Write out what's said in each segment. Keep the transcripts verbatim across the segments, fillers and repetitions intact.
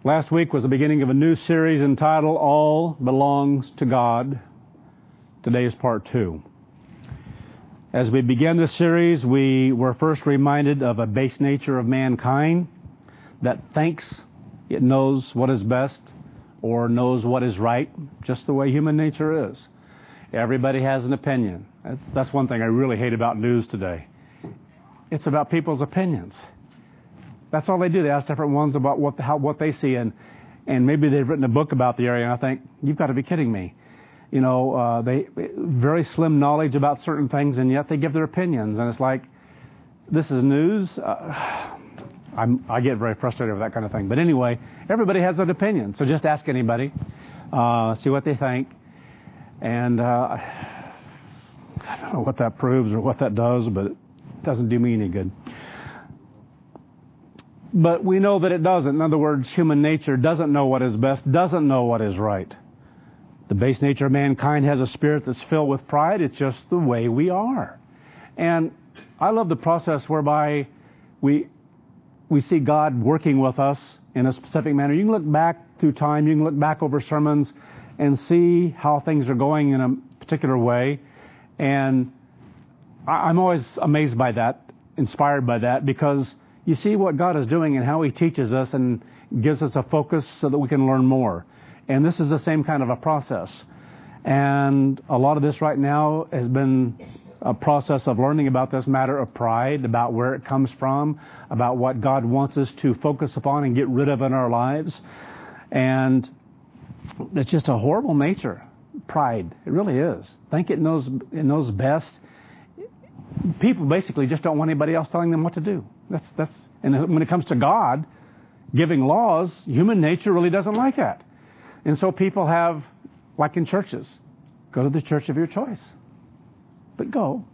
Last week was the beginning of a new series entitled All Belongs to God. Today is part two. As we began this series, we were first reminded of a base nature of mankind that thinks it knows what is best or knows what is right, just the way human nature is. Everybody has an opinion. That's, that's one thing I really hate about news today. It's about people's opinions. That's all they do. They ask different ones about what how, what they see, and and maybe they've written a book about the area, and I think, you've got to be kidding me. You know, uh, they very slim knowledge about certain things, and yet they give their opinions, and it's like, this is news. Uh, I'm, I get very frustrated with that kind of thing. But anyway, everybody has an opinion, so just ask anybody, uh, see what they think, and uh, I don't know what that proves or what that does, but it doesn't do me any good. But we know that it doesn't. In other words, human nature doesn't know what is best, doesn't know what is right. The base nature of mankind has a spirit that's filled with pride. It's just the way we are. And I love the process whereby we we see God working with us in a specific manner. You can look back through time, you can look back over sermons and see how things are going in a particular way. And I'm always amazed by that, inspired by that, because you see what God is doing and how He teaches us and gives us a focus so that we can learn more. And this is the same kind of a process. And a lot of this right now has been a process of learning about this matter of pride, about where it comes from, about what God wants us to focus upon and get rid of in our lives. And it's just a horrible nature, pride. It really is. Think it knows it knows best. People basically just don't want anybody else telling them what to do. That's that's and when it comes to God giving laws, human nature really doesn't like that. And so people have, like in churches, go to the church of your choice. But go.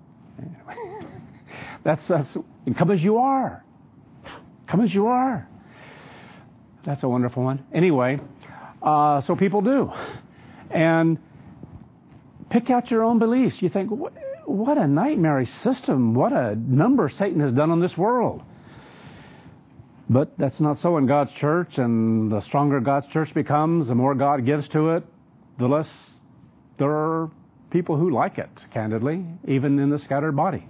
That's, that's come as you are. Come as you are. That's a wonderful one. Anyway, uh, so people do. And pick out your own beliefs. You think, what, what a nightmare system. What a number Satan has done on this world. But that's not so in God's church, and the stronger God's church becomes, the more God gives to it, the less there are people who like it, candidly, even in the scattered body.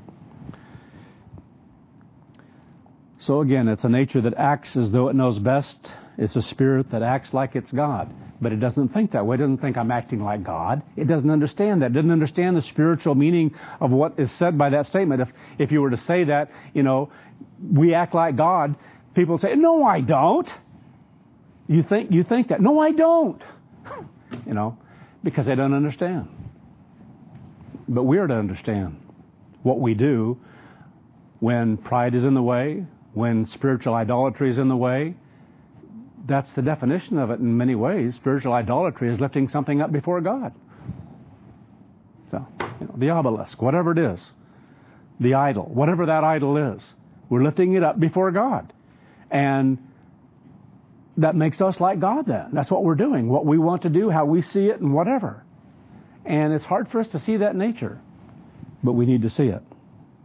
So again, it's a nature that acts as though it knows best. It's a spirit that acts like it's God. But it doesn't think that way. It doesn't think I'm acting like God. It doesn't understand that. It doesn't understand the spiritual meaning of what is said by that statement. If if you were to say that, you know, we act like God, people say, no, I don't. You think you think that. No, I don't. You know, because they don't understand. But we are to understand what we do when pride is in the way, when spiritual idolatry is in the way. That's the definition of it in many ways. Spiritual idolatry is lifting something up before God. So, you know, the obelisk, whatever it is, the idol, whatever that idol is, we're lifting it up before God. And that makes us like God then. That's what we're doing, what we want to do, how we see it, and whatever. And it's hard for us to see that nature, but we need to see it.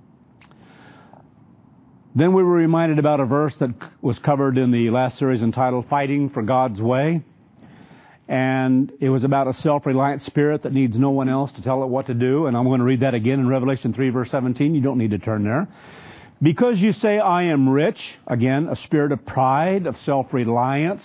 Then we were reminded about a verse that was covered in the last series entitled Fighting for God's Way. And it was about a self-reliant spirit that needs no one else to tell it what to do. And I'm going to read that again in Revelation three, verse seventeen. You don't need to turn there. Because you say, I am rich, again, a spirit of pride, of self-reliance,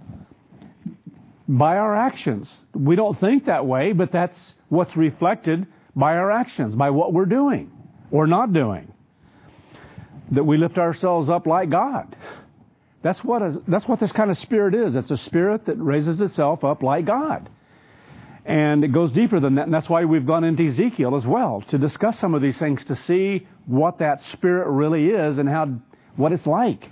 by our actions. We don't think that way, but that's what's reflected by our actions, by what we're doing or not doing. That we lift ourselves up like God. That's what is, that's what this kind of spirit is. It's a spirit that raises itself up like God. And it goes deeper than that, and that's why we've gone into Ezekiel as well, to discuss some of these things, to see what that spirit really is and how what it's like.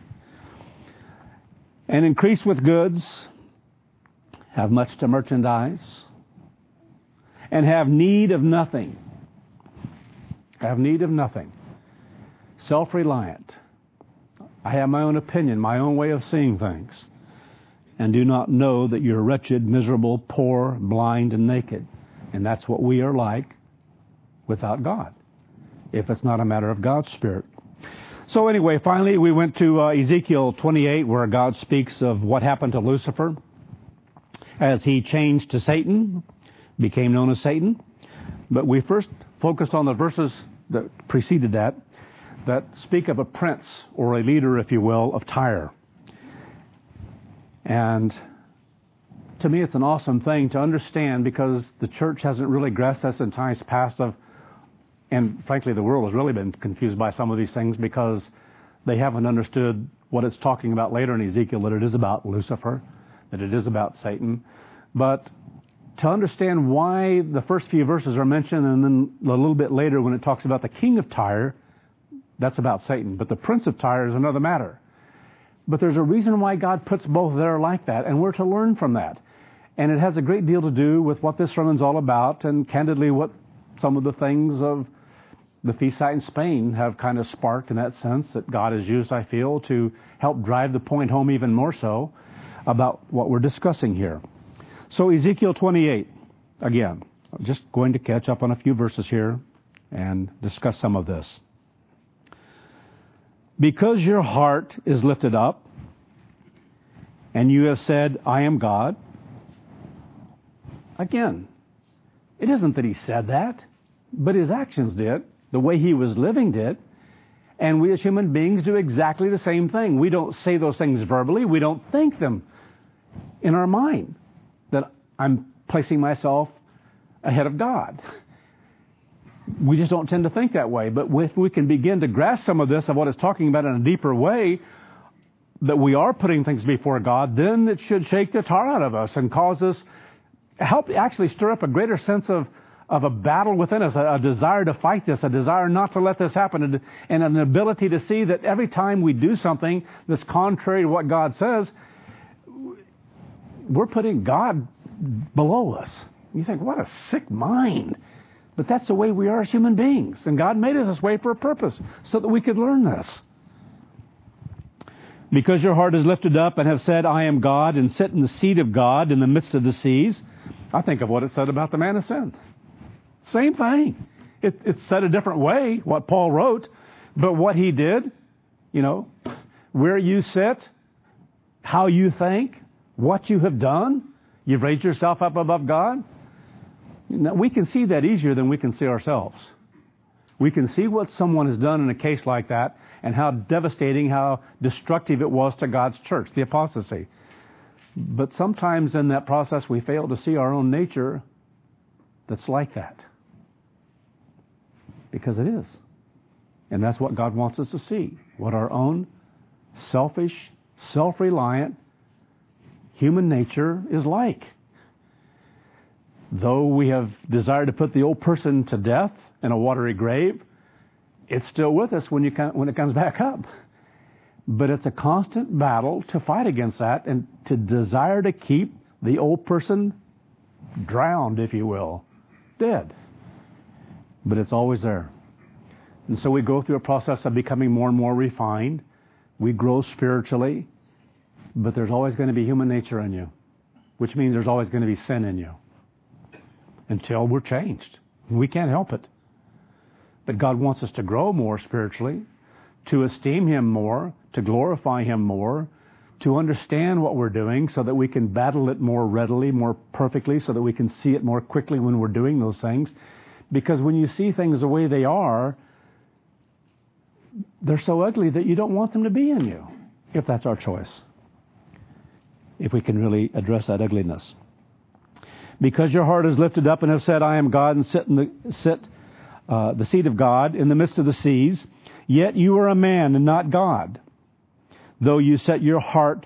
And increase with goods, have much to merchandise, and have need of nothing. Have need of nothing. Self-reliant. I have my own opinion, my own way of seeing things, and do not know that you're wretched, miserable, poor, blind, and naked. And that's what we are like without God, if it's not a matter of God's Spirit. So anyway, finally we went to uh, Ezekiel twenty-eight, where God speaks of what happened to Lucifer as he changed to Satan, became known as Satan. But we first focused on the verses that preceded that, that speak of a prince or a leader, if you will, of Tyre. And to me, it's an awesome thing to understand, because the church hasn't really grasped this in times past of, and frankly, the world has really been confused by some of these things because they haven't understood what it's talking about later in Ezekiel, that it is about Lucifer, that it is about Satan. But to understand why the first few verses are mentioned, and then a little bit later when it talks about the king of Tyre, that's about Satan. But the prince of Tyre is another matter. But there's a reason why God puts both there like that, and we're to learn from that. And it has a great deal to do with what this sermon's all about, and candidly what some of the things of the feast site in Spain have kind of sparked, in that sense, that God has used, I feel, to help drive the point home even more so about what we're discussing here. So Ezekiel twenty-eight, again, I'm just going to catch up on a few verses here and discuss some of this. Because your heart is lifted up, and you have said, I am God. Again, it isn't that he said that, but his actions did. The way he was living did. And we as human beings do exactly the same thing. We don't say those things verbally. We don't think them in our mind, that I'm placing myself ahead of God. We just don't tend to think that way. But if we can begin to grasp some of this, of what it's talking about in a deeper way, that we are putting things before God, then it should shake the tar out of us and cause us, help actually stir up a greater sense of, of a battle within us, a, a desire to fight this, a desire not to let this happen, and, and an ability to see that every time we do something that's contrary to what God says, we're putting God below us. You think, what a sick mind. But that's the way we are as human beings. And God made us this way for a purpose, so that we could learn this. Because your heart is lifted up and have said, I am God, and sit in the seat of God in the midst of the seas. I think of what it said about the man of sin. Same thing. It, it's said a different way, what Paul wrote, but what he did, you know, where you sit, how you think, what you have done, you've raised yourself up above God. Now, we can see that easier than we can see ourselves. We can see what someone has done in a case like that, and how devastating, how destructive it was to God's church, the apostasy. But sometimes in that process we fail to see our own nature that's like that. Because it is. And that's what God wants us to see. What our own selfish, self-reliant human nature is like. Though we have desired to put the old person to death in a watery grave, it's still with us when you when it comes back up. But it's a constant battle to fight against that, and to desire to keep the old person drowned, if you will, dead. But it's always there. And so we go through a process of becoming more and more refined. We grow spiritually, but there's always going to be human nature in you, which means there's always going to be sin in you until we're changed. We can't help it. But God wants us to grow more spiritually, to esteem Him more, to glorify Him more, to understand what we're doing so that we can battle it more readily, more perfectly, so that we can see it more quickly when we're doing those things. Because when you see things the way they are, they're so ugly that you don't want them to be in you, if that's our choice. If we can really address that ugliness. Because your heart is lifted up and have said, I am God, and sit in the sit uh, the seat of God in the midst of the seas, yet you are a man and not God, though you set your heart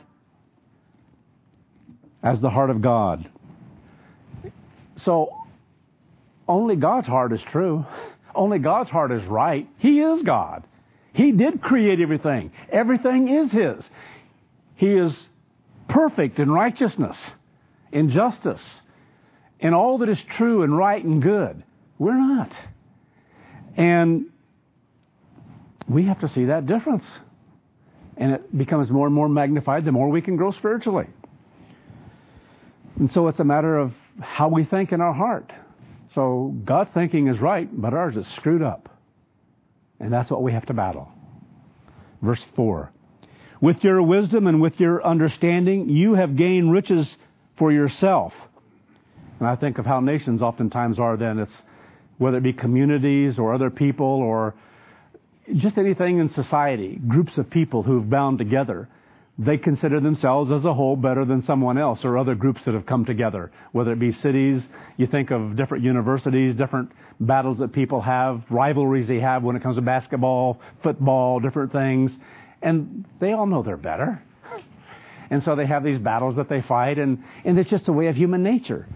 as the heart of God. So, only God's heart is true. Only God's heart is right. He is God. He did create everything. Everything is His. He is perfect in righteousness, in justice, in all that is true and right and good. We're not. And we have to see that difference. And it becomes more and more magnified the more we can grow spiritually. And so it's a matter of how we think in our heart. So God's thinking is right, but ours is screwed up. And that's what we have to battle. Verse four. With your wisdom and with your understanding, you have gained riches for yourself. And I think of how nations oftentimes are then. It's whether it be communities or other people or just anything in society, groups of people who've bound together. They consider themselves as a whole better than someone else or other groups that have come together, whether it be cities. You think of different universities, different battles that people have, rivalries they have when it comes to basketball, football, different things. And they all know they're better. And so they have these battles that they fight, and, and it's just a way of human nature.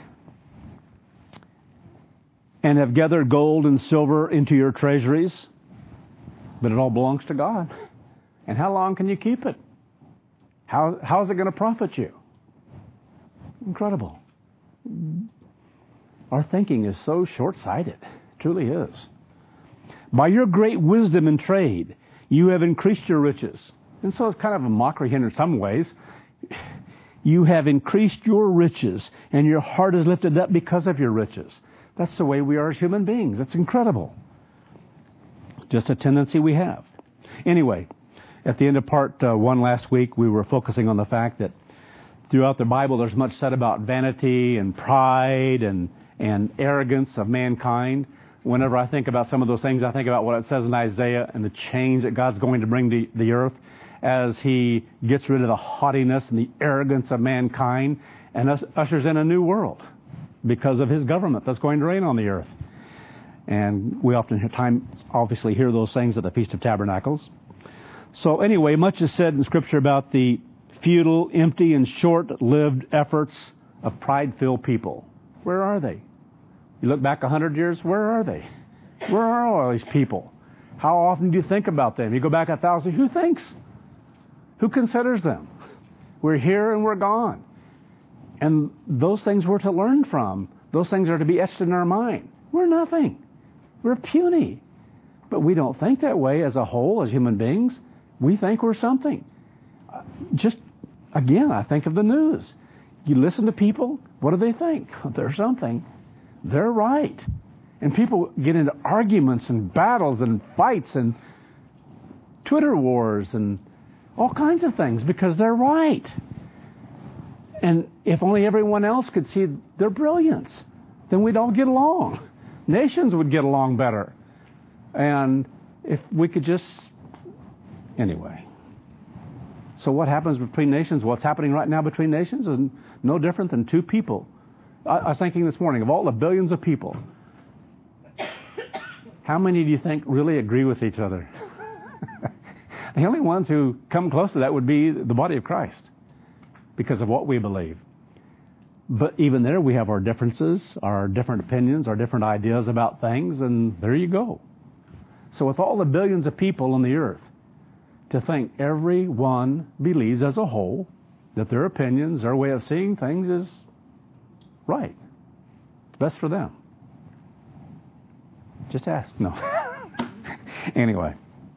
And have gathered gold and silver into your treasuries, but it all belongs to God. And how long can you keep it? How how is it going to profit you? Incredible. Our thinking is so short-sighted. It truly is. By your great wisdom in trade, you have increased your riches. And so it's kind of a mockery here in some ways. You have increased your riches, and your heart is lifted up because of your riches. That's the way we are as human beings. It's incredible. Just a tendency we have. Anyway, at the end of part uh, one last week, we were focusing on the fact that throughout the Bible, there's much said about vanity and pride and, and arrogance of mankind. Whenever I think about some of those things, I think about what it says in Isaiah and the change that God's going to bring to the earth as He gets rid of the haughtiness and the arrogance of mankind and us, ushers in a new world because of His government that's going to reign on the earth. And we often time obviously hear those things at the Feast of Tabernacles. So anyway, much is said in Scripture about the futile, empty, and short-lived efforts of pride-filled people. Where are they? You look back a hundred years, where are they? Where are all these people? How often do you think about them? You go back a thousand, who thinks? Who considers them? We're here and we're gone. And those things we're to learn from. Those things are to be etched in our mind. We're nothing. We're puny. But we don't think that way as a whole, as human beings. We think we're something. Just, again, I think of the news. You listen to people, what do they think? They're something. They're right. And people get into arguments and battles and fights and Twitter wars and all kinds of things because they're right. And if only everyone else could see their brilliance, then we'd all get along. Nations would get along better. And if we could just... Anyway. So what happens between nations? What's happening right now between nations is no different than two people. I, I was thinking this morning, of all the billions of people, how many do you think really agree with each other? The only ones who come close to that would be the body of Christ because of what we believe. But even there we have our differences, our different opinions, our different ideas about things, and there you go. So with all the billions of people on the earth, to think everyone believes as a whole that their opinions, their way of seeing things is right. It's best for them. Just ask. No. Anyway.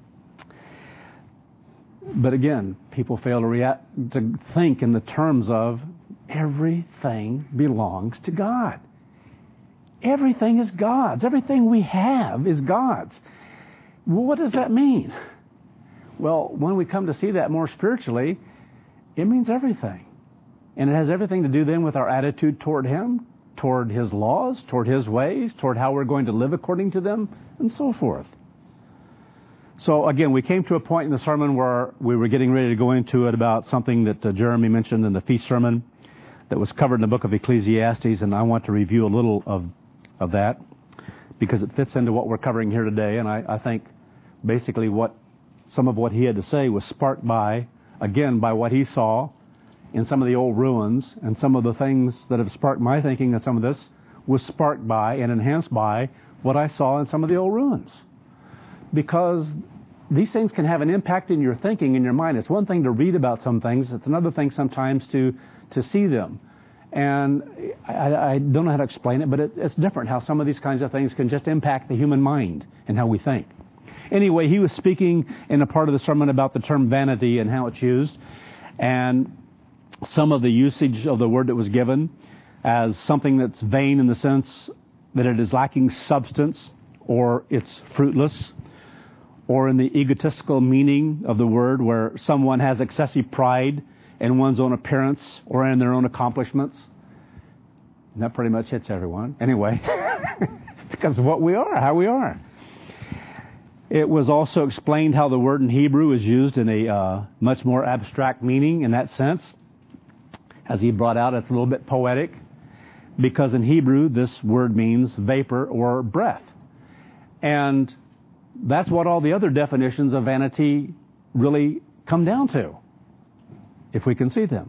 But again, people fail to react, to think in the terms of everything belongs to God. Everything is God's. Everything we have is God's. Well, what does that mean? Well, when we come to see that more spiritually, it means everything. And it has everything to do then with our attitude toward Him, toward His laws, toward His ways, toward how we're going to live according to them, and so forth. So again, we came to a point in the sermon where we were getting ready to go into it about something that uh, Jeremy mentioned in the feast sermon that was covered in the book of Ecclesiastes, and I want to review a little of, of that because it fits into what we're covering here today, and I, I think basically what some of what he had to say was sparked by, again, by what he saw in some of the old ruins, and some of the things that have sparked my thinking, and some of this was sparked by and enhanced by what I saw in some of the old ruins. Because these things can have an impact in your thinking, in your mind. It's one thing to read about some things. It's another thing sometimes to, to see them. And I, I don't know how to explain it, but it, it's different how some of these kinds of things can just impact the human mind and how we think. Anyway, he was speaking in a part of the sermon about the term vanity and how it's used, and some of the usage of the word that was given as something that's vain in the sense that it is lacking substance or it's fruitless, or in the egotistical meaning of the word, where someone has excessive pride in one's own appearance or in their own accomplishments. And that pretty much hits everyone. Anyway, because of what we are, how we are. It was also explained how the word in Hebrew is used in a uh, much more abstract meaning in that sense. As he brought out, it's a little bit poetic, because in Hebrew this word means vapor or breath. And that's what all the other definitions of vanity really come down to, if we can see them.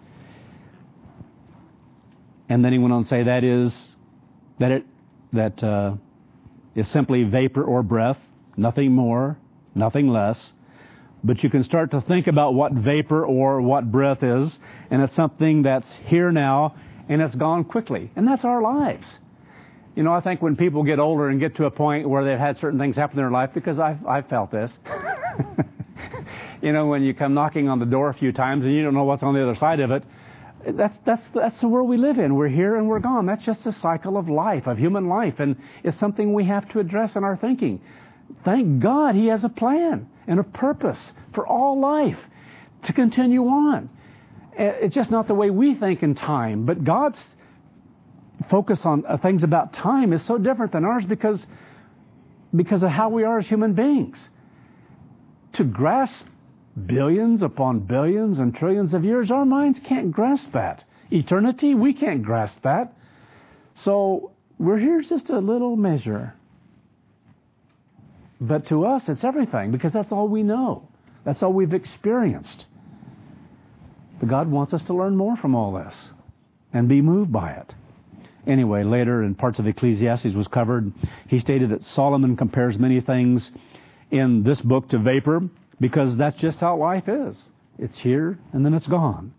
And then he went on to say that is that it that uh, is simply vapor or breath, nothing more, nothing less. But you can start to think about what vapor or what breath is, and it's something that's here now and it's gone quickly. And that's our lives. You know, I think when people get older and get to a point where they've had certain things happen in their life, because I've, I've felt this. You know, when you come knocking on the door a few times and you don't know what's on the other side of it, that's, that's, that's the world we live in. We're here and we're gone. That's just a cycle of life, of human life, and it's something we have to address in our thinking. Thank God He has a plan and a purpose for all life to continue on. It's just not the way we think in time, but God's focus on things about time is so different than ours because, because of how we are as human beings. To grasp billions upon billions and trillions of years, our minds can't grasp that. Eternity, we can't grasp that. So we're here just a little measure. But to us, it's everything, because that's all we know. That's all we've experienced. But God wants us to learn more from all this and be moved by it. Anyway, later in parts of Ecclesiastes was covered, he stated that Solomon compares many things in this book to vapor, because that's just how life is. It's here and then it's gone.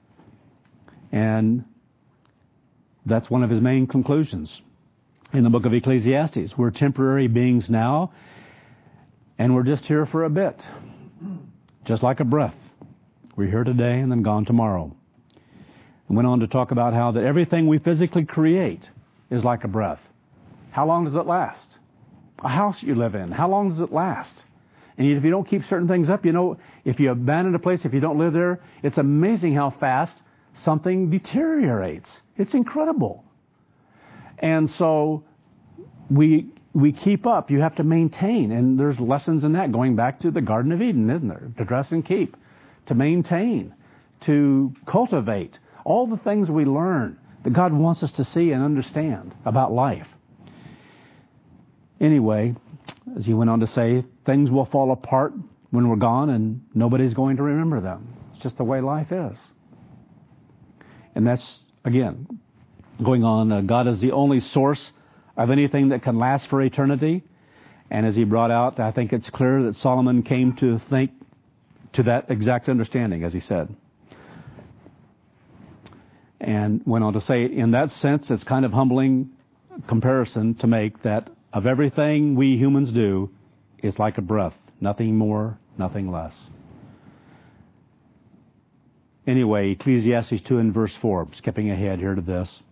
And that's one of his main conclusions in the book of Ecclesiastes. We're temporary beings now, and we're just here for a bit. Just like a breath. We're here today and then gone tomorrow. And went on to talk about how that everything we physically create is like a breath. How long does it last? A house you live in, how long does it last? And if you don't keep certain things up, you know, if you abandon a place, if you don't live there, it's amazing how fast something deteriorates. It's incredible. And so we we keep up. You have to maintain. And there's lessons in that, going back to the Garden of Eden, isn't there? To dress and keep, to maintain, to cultivate. All the things we learn that God wants us to see and understand about life. Anyway, as he went on to say, things will fall apart when we're gone and nobody's going to remember them. It's just the way life is. And that's, again, going on, uh, God is the only source of anything that can last for eternity. And as he brought out, I think it's clear that Solomon came to think to that exact understanding, as he said. And went on to say, in that sense, it's kind of humbling comparison to make that of everything we humans do, it's like a breath. Nothing more, nothing less. Anyway, Ecclesiastes two and verse four, skipping ahead here to this,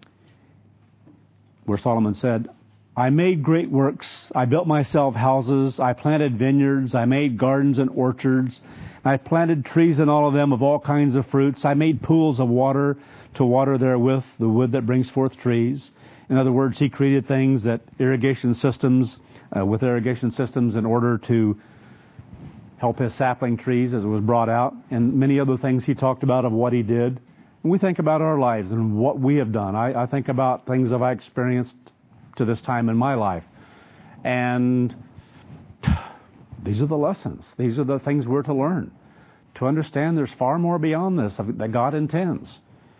where Solomon said, I made great works. I built myself houses. I planted vineyards. I made gardens and orchards. I planted trees in all of them of all kinds of fruits. I made pools of water to water therewith the wood that brings forth trees. In other words, he created things that irrigation systems, uh, with irrigation systems in order to help his sapling trees as it was brought out, and many other things he talked about of what he did. When we think about our lives and what we have done, I, I think about things that I've experienced to this time in my life. And these are the lessons. These are the things we're to learn. To understand there's far more beyond this that God intends.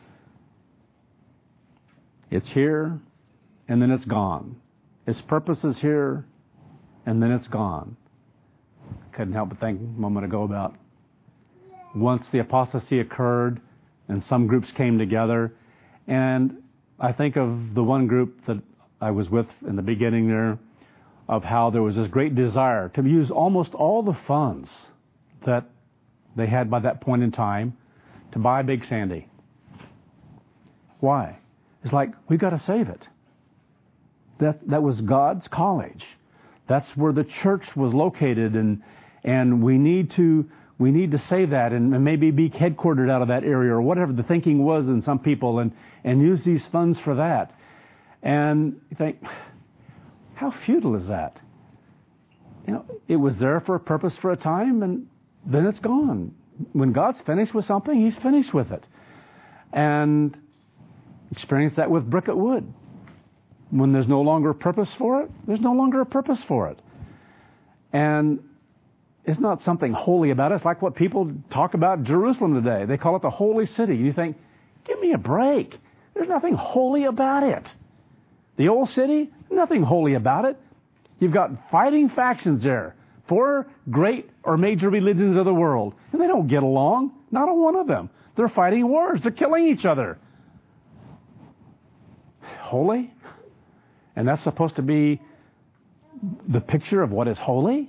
It's here, and then it's gone. Its purpose is here, and then it's gone. Couldn't help but think a moment ago about once the apostasy occurred, and some groups came together, and I think of the one group that I was with in the beginning there, of how there was this great desire to use almost all the funds that they had by that point in time to buy Big Sandy. Why? It's like, we've got to save it. That that was God's college That's where the church was located, and and we need to we need to say that, and, and maybe be headquartered out of that area, or whatever the thinking was in some people, and and use these funds for that. And you think, how futile is that? You know, it was there for a purpose for a time, and then it's gone. When God's finished with something, He's finished with it. And experience that with brick at wood. When there's no longer a purpose for it, there's no longer a purpose for it. And it's not something holy about it. It's like what people talk about Jerusalem today. They call it the holy city. You think, give me a break. There's nothing holy about it. The old city, nothing holy about it. You've got fighting factions there. Four great or major religions of the world. And they don't get along. Not a one of them. They're fighting wars. They're killing each other. Holy? And that's supposed to be the picture of what is holy?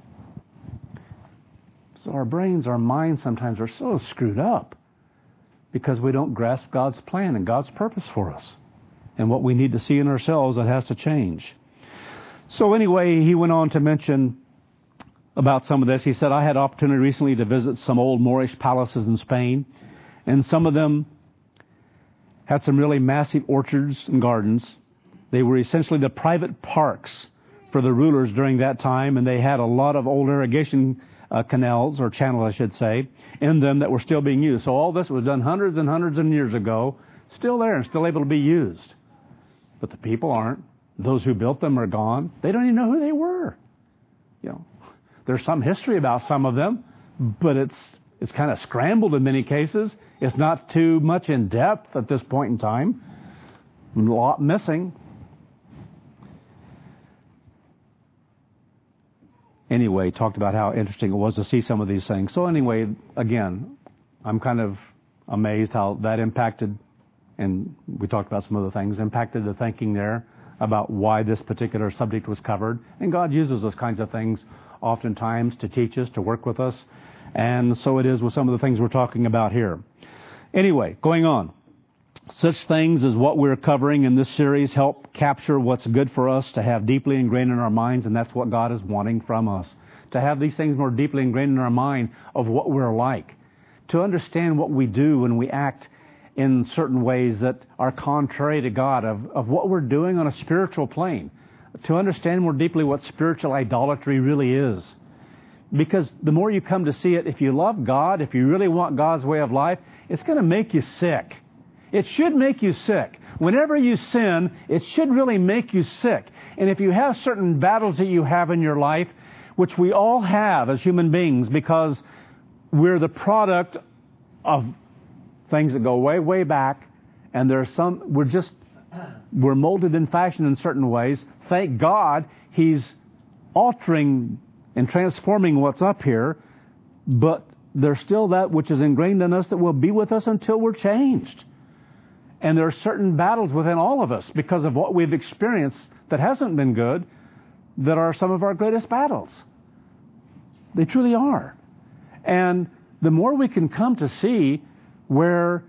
So our brains, our minds sometimes are so screwed up because we don't grasp God's plan and God's purpose for us and what we need to see in ourselves that has to change. So anyway, he went on to mention about some of this. He said, I had opportunity recently to visit some old Moorish palaces in Spain, and some of them had some really massive orchards and gardens. They were essentially the private parks for the rulers during that time, and they had a lot of old irrigation uh, canals, or channels I should say, in them that were still being used. So all this was done hundreds and hundreds of years ago, still there and still able to be used. But the people aren't. Those who built them are gone. They don't even know who they were. You know, there's some history about some of them, but it's it's kind of scrambled in many cases. It's not too much in depth at this point in time. A lot missing. Anyway, talked about how interesting it was to see some of these things. So anyway, again, I'm kind of amazed how that impacted, and we talked about some other things, impacted the thinking there about why this particular subject was covered. And God uses those kinds of things oftentimes to teach us, to work with us. And so it is with some of the things we're talking about here. Anyway, going on. Such things as what we're covering in this series help capture what's good for us to have deeply ingrained in our minds, and that's what God is wanting from us. To have these things more deeply ingrained in our mind of what we're like. To understand what we do when we act in certain ways that are contrary to God, of, of what we're doing on a spiritual plane. To understand more deeply what spiritual idolatry really is. Because the more you come to see it, if you love God, if you really want God's way of life, it's going to make you sick. It should make you sick. Whenever you sin, it should really make you sick. And if you have certain battles that you have in your life, which we all have as human beings, because we're the product of things that go way, way back, and there's some, we're just, we're molded in fashion in certain ways. Thank God He's altering and transforming what's up here, but there's still that which is ingrained in us that will be with us until we're changed. And there are certain battles within all of us because of what we've experienced that hasn't been good that are some of our greatest battles. They truly are. And the more we can come to see where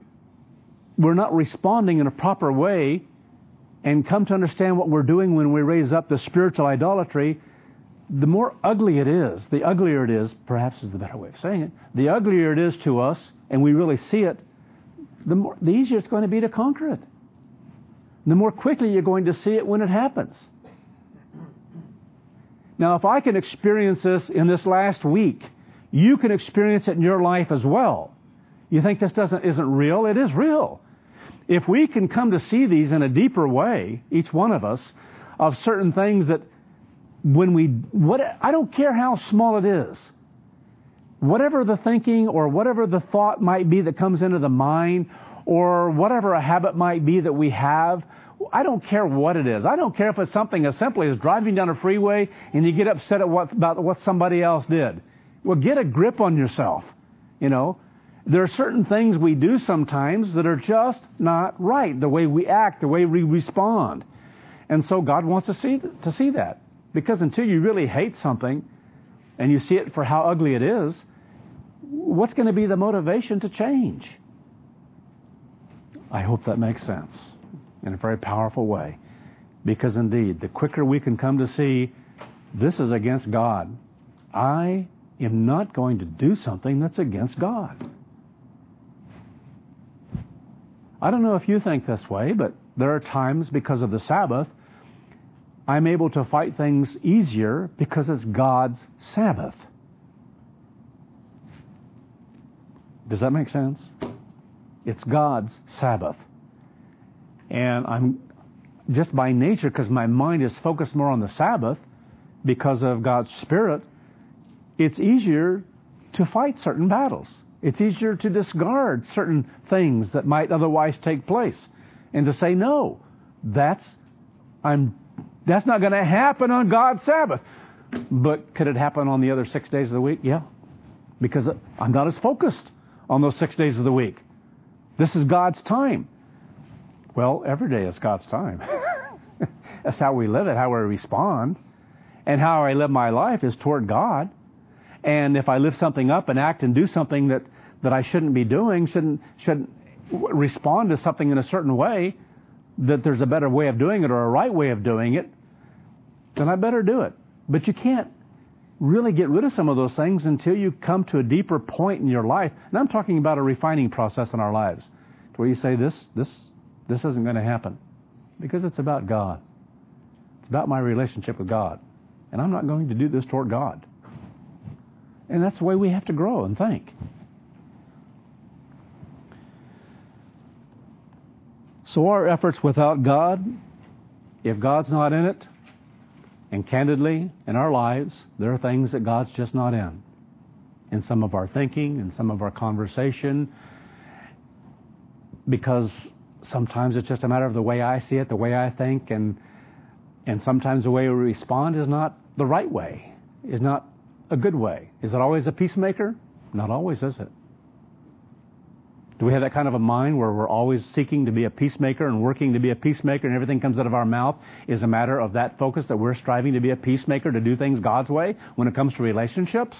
we're not responding in a proper way and come to understand what we're doing when we raise up the spiritual idolatry, the more ugly it is, the uglier it is, perhaps is the better way of saying it, the uglier it is to us, and we really see it, the more, the easier it's going to be to conquer it. The more quickly you're going to see it when it happens. Now, if I can experience this in this last week, you can experience it in your life as well. You think this doesn't isn't real? It is real. If we can come to see these in a deeper way, each one of us, of certain things that when we, what I don't care how small it is, whatever the thinking or whatever the thought might be that comes into the mind, or whatever a habit might be that we have, I don't care what it is. I don't care if it's something as simply as driving down a freeway and you get upset at what, about what somebody else did. Well, get a grip on yourself. You know, there are certain things we do sometimes that are just not right. The way we act, the way we respond. And so God wants to see, to see that. Because until you really hate something and you see it for how ugly it is, what's going to be the motivation to change? I hope that makes sense in a very powerful way. Because indeed, the quicker we can come to see this is against God. I am not going to do something that's against God. I don't know if you think this way, but there are times because of the Sabbath, I'm able to fight things easier because it's God's Sabbath. Does that make sense? It's God's Sabbath. And I'm just by nature, because my mind is focused more on the Sabbath, because of God's Spirit, it's easier to fight certain battles. It's easier to discard certain things that might otherwise take place and to say, no, that's I'm that's not going to happen on God's Sabbath. But could it happen on the other six days of the week? Yeah, because I'm not as focused on those six days of the week. This is God's time. Well, every day is God's time. That's how we live it, how we respond. And how I live my life is toward God. And if I lift something up and act and do something that, that I shouldn't be doing, shouldn't shouldn't respond to something in a certain way, that there's a better way of doing it or a right way of doing it, then I better do it. But you can't really get rid of some of those things until you come to a deeper point in your life. And I'm talking about a refining process in our lives, where you say, this, this, this isn't going to happen because it's about God. It's about my relationship with God. And I'm not going to do this toward God. And that's the way we have to grow and think. So our efforts without God, if God's not in it, and candidly, in our lives, there are things that God's just not in. In some of our thinking, in some of our conversation, because sometimes it's just a matter of the way I see it, the way I think, and and sometimes the way we respond is not the right way, is not a good way. Is it always a peacemaker? Not always, is it? Do we have that kind of a mind where we're always seeking to be a peacemaker and working to be a peacemaker, and everything comes out of our mouth is a matter of that focus, that we're striving to be a peacemaker, to do things God's way when it comes to relationships?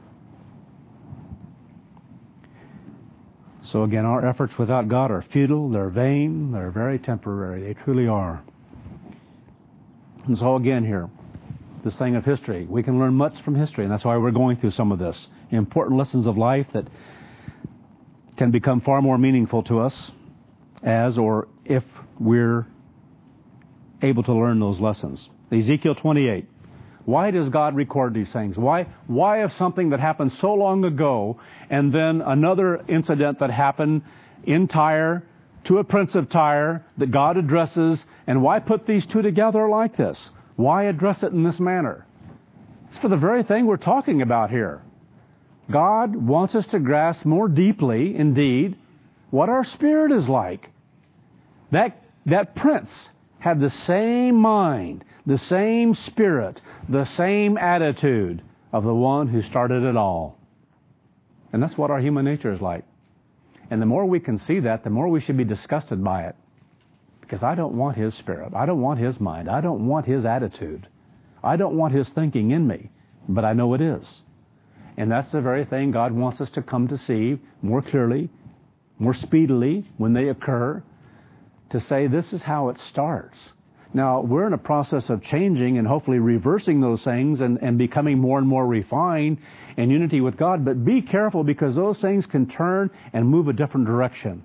So again, our efforts without God are futile, they're vain, they're very temporary. They truly are. And so again here, this thing of history, we can learn much from history, and that's why we're going through some of this. Important lessons of life that can become far more meaningful to us as or if we're able to learn those lessons. Ezekiel twenty-eight. Why does God record these things? Why, why if something that happened so long ago and then another incident that happened in Tyre to a prince of Tyre that God addresses, and why put these two together like this? Why address it in this manner? It's for the very thing we're talking about here. God wants us to grasp more deeply, indeed, what our spirit is like. That, that prince had the same mind, the same spirit, the same attitude of the one who started it all. And that's what our human nature is like. And the more we can see that, the more we should be disgusted by it. Because I don't want his spirit. I don't want his mind. I don't want his attitude. I don't want his thinking in me. But I know it is. And that's the very thing God wants us to come to see more clearly, more speedily when they occur, to say this is how it starts. Now, we're in a process of changing and hopefully reversing those things and, and becoming more and more refined in unity with God. But be careful, because those things can turn and move a different direction.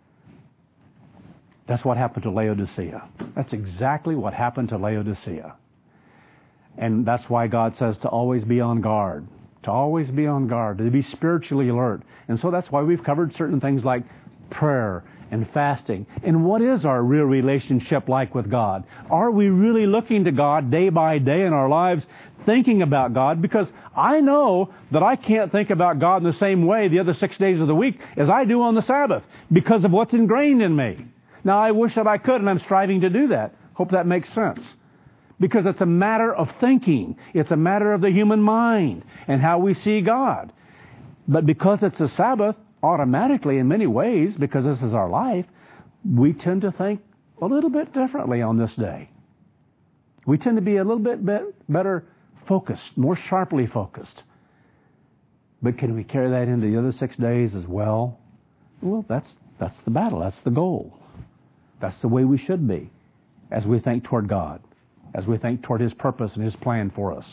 That's what happened to Laodicea. That's exactly what happened to Laodicea. And that's why God says to always be on guard. To always be on guard, to be spiritually alert. And so that's why we've covered certain things like prayer and fasting. And what is our real relationship like with God? Are we really looking to God day by day in our lives, thinking about God? Because I know that I can't think about God in the same way the other six days of the week as I do on the Sabbath, because of what's ingrained in me. Now, I wish that I could, and I'm striving to do that. Hope that makes sense. Because it's a matter of thinking. It's a matter of the human mind and how we see God. But because it's a Sabbath, automatically in many ways, because this is our life, we tend to think a little bit differently on this day. We tend to be a little bit better focused, more sharply focused. But can we carry that into the other six days as well? Well, that's that's the battle. That's the goal. That's the way we should be as we think toward God. as we think toward His purpose and His plan for us.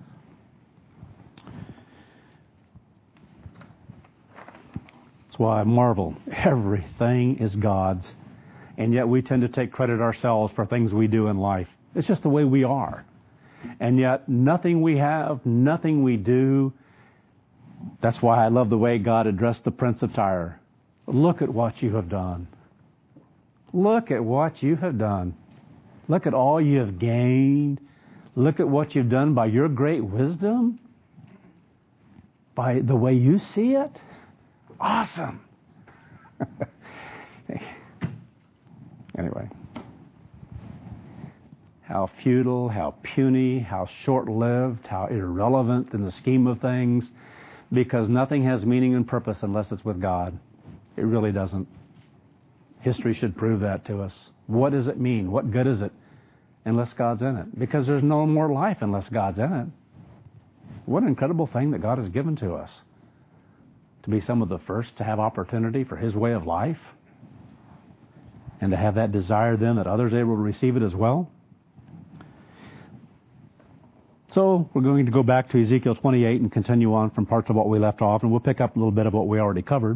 That's why I marvel. Everything is God's. And yet we tend to take credit ourselves for things we do in life. It's just the way we are. And yet nothing we have, nothing we do. That's why I love the way God addressed the Prince of Tyre. Look at what you have done. Look at what you have done. Look at all you have gained. Look at what you've done by your great wisdom. By the way you see it. Awesome. Anyway. How futile, how puny, how short-lived, how irrelevant in the scheme of things. Because nothing has meaning and purpose unless it's with God. It really doesn't. History should prove that to us. What does it mean? What good is it unless God's in it? Because there's no more life unless God's in it. What an incredible thing that God has given to us. To be some of the first to have opportunity for His way of life. And to have that desire then that others are able to receive it as well. So we're going to go back to Ezekiel twenty-eight and continue on from parts of what we left off. And we'll pick up a little bit of what we already covered.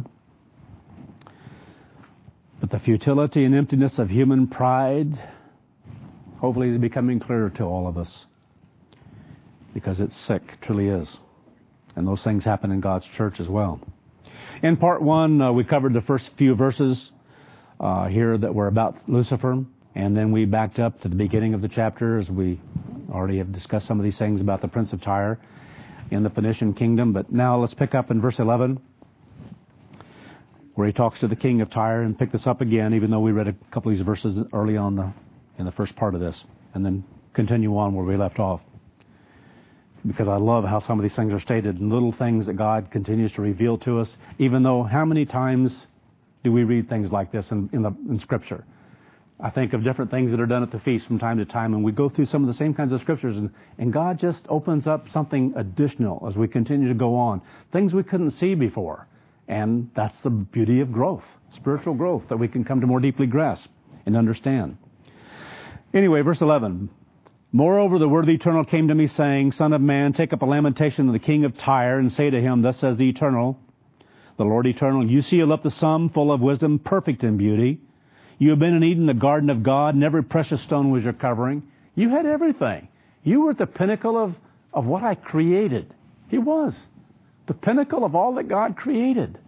But the futility and emptiness of human pride hopefully is becoming clearer to all of us. Because it's sick, truly is. And those things happen in God's church as well. In part one, uh, we covered the first few verses uh, here that were about Lucifer. And then we backed up to the beginning of the chapter as we already have discussed some of these things about the Prince of Tyre in the Phoenician kingdom. But now let's pick up in verse eleven, where he talks to the king of Tyre, and pick this up again, even though we read a couple of these verses early on the, in the first part of this, and then continue on where we left off. Because I love how some of these things are stated, and little things that God continues to reveal to us, even though how many times do we read things like this in, in, the, in Scripture? I think of different things that are done at the feast from time to time, and we go through some of the same kinds of Scriptures, and, and God just opens up something additional as we continue to go on. Things we couldn't see before. And that's the beauty of growth, spiritual growth, that we can come to more deeply grasp and understand. Anyway, verse eleven. Moreover, the word of the Eternal came to me, saying, Son of man, take up a lamentation of the king of Tyre, and say to him, Thus says the Eternal, the Lord Eternal, you seal up the sum, full of wisdom, perfect in beauty. You have been in Eden, the garden of God, and every precious stone was your covering. You had everything. You were at the pinnacle of, of what I created. He was. The pinnacle of all that God created.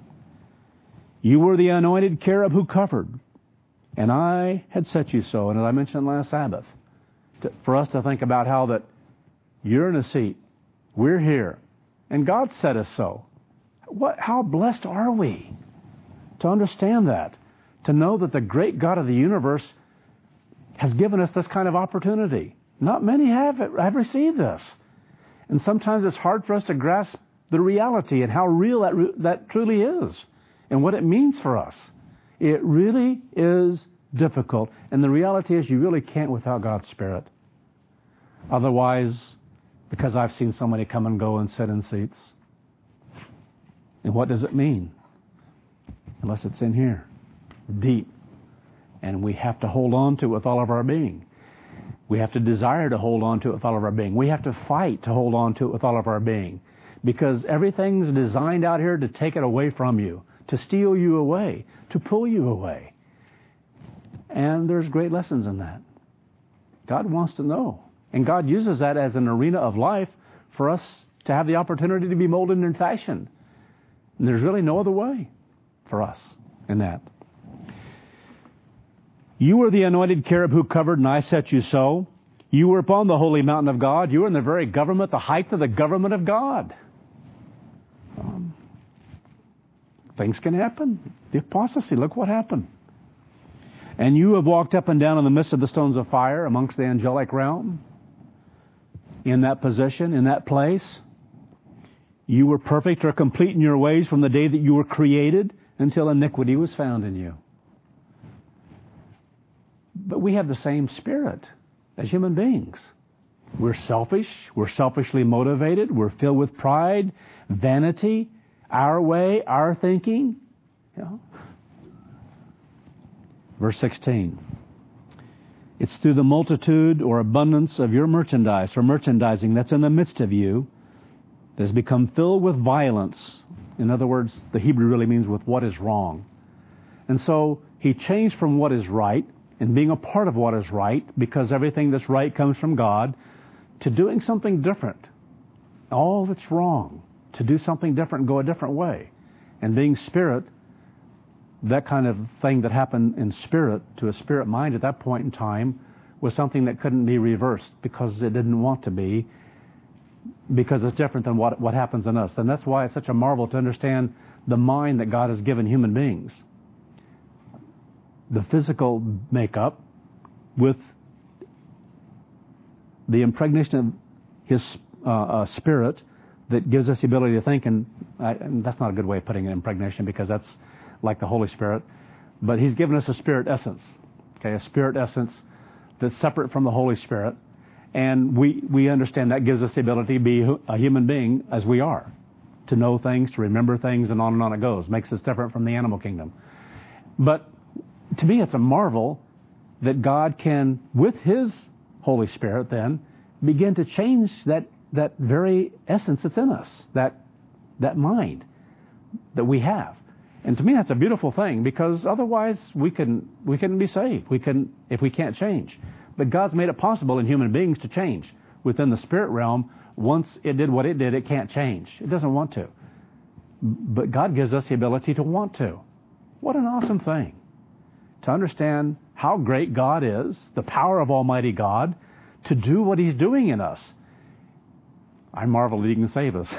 You were the anointed cherub who covered. And I had set you so. And as I mentioned last Sabbath, to, for us to think about how that you're in a seat, we're here, and God set us so. What? How blessed are we to understand that? To know that the great God of the universe has given us this kind of opportunity. Not many have, have received this. And sometimes it's hard for us to grasp the reality and how real that, that truly is and what it means for us. It really is difficult. And the reality is you really can't without God's Spirit. Otherwise, because I've seen so many come and go and sit in seats. And what does it mean? Unless it's in here. Deep. And we have to hold on to it with all of our being. We have to desire to hold on to it with all of our being. We have to fight to hold on to it with all of our being. Because everything's designed out here to take it away from you, to steal you away, to pull you away. And there's great lessons in that. God wants to know. And God uses that as an arena of life for us to have the opportunity to be molded and fashioned. And there's really no other way for us in that. You were the anointed cherub who covered, and I set you so. You were upon the holy mountain of God. You were in the very government, the height of the government of God. Um, things can happen. The apostasy, look what happened. And you have walked up and down in the midst of the stones of fire amongst the angelic realm. In that position, in that place. You were perfect or complete in your ways from the day that you were created until iniquity was found in you. But we have the same spirit as human beings. We're selfish. We're selfishly motivated. We're filled with pride, vanity, our way, our thinking. You know. Verse sixteen. It's through the multitude or abundance of your merchandise or merchandising that's in the midst of you that has become filled with violence. In other words, the Hebrew really means with what is wrong. And so he changed from what is right and being a part of what is right, because everything that's right comes from God, to doing something different. All that's wrong, to do something different and go a different way. And being spirit, that kind of thing that happened in spirit to a spirit mind at that point in time was something that couldn't be reversed because it didn't want to be, because it's different than what, what happens in us. And that's why it's such a marvel to understand the mind that God has given human beings. The physical makeup with the impregnation of His uh, uh, Spirit that gives us the ability to think, and, I, and that's not a good way of putting it, impregnation, because that's like the Holy Spirit. But He's given us a Spirit essence, okay, a Spirit essence that's separate from the Holy Spirit, and we, we understand that gives us the ability to be a human being as we are, to know things, to remember things, and on and on it goes. Makes us different from the animal kingdom. But to me, it's a marvel that God can, with His Holy Spirit, then begin to change that that very essence that's in us, that that mind that we have. And to me, that's a beautiful thing, because otherwise we couldn't we couldn't be saved. We couldn't if we can't change. But God's made it possible in human beings to change within the spirit realm. Once it did what it did, it can't change. It doesn't want to. But God gives us the ability to want to. What an awesome thing. To understand how great God is, the power of Almighty God, to do what He's doing in us. I marvel that He can save us.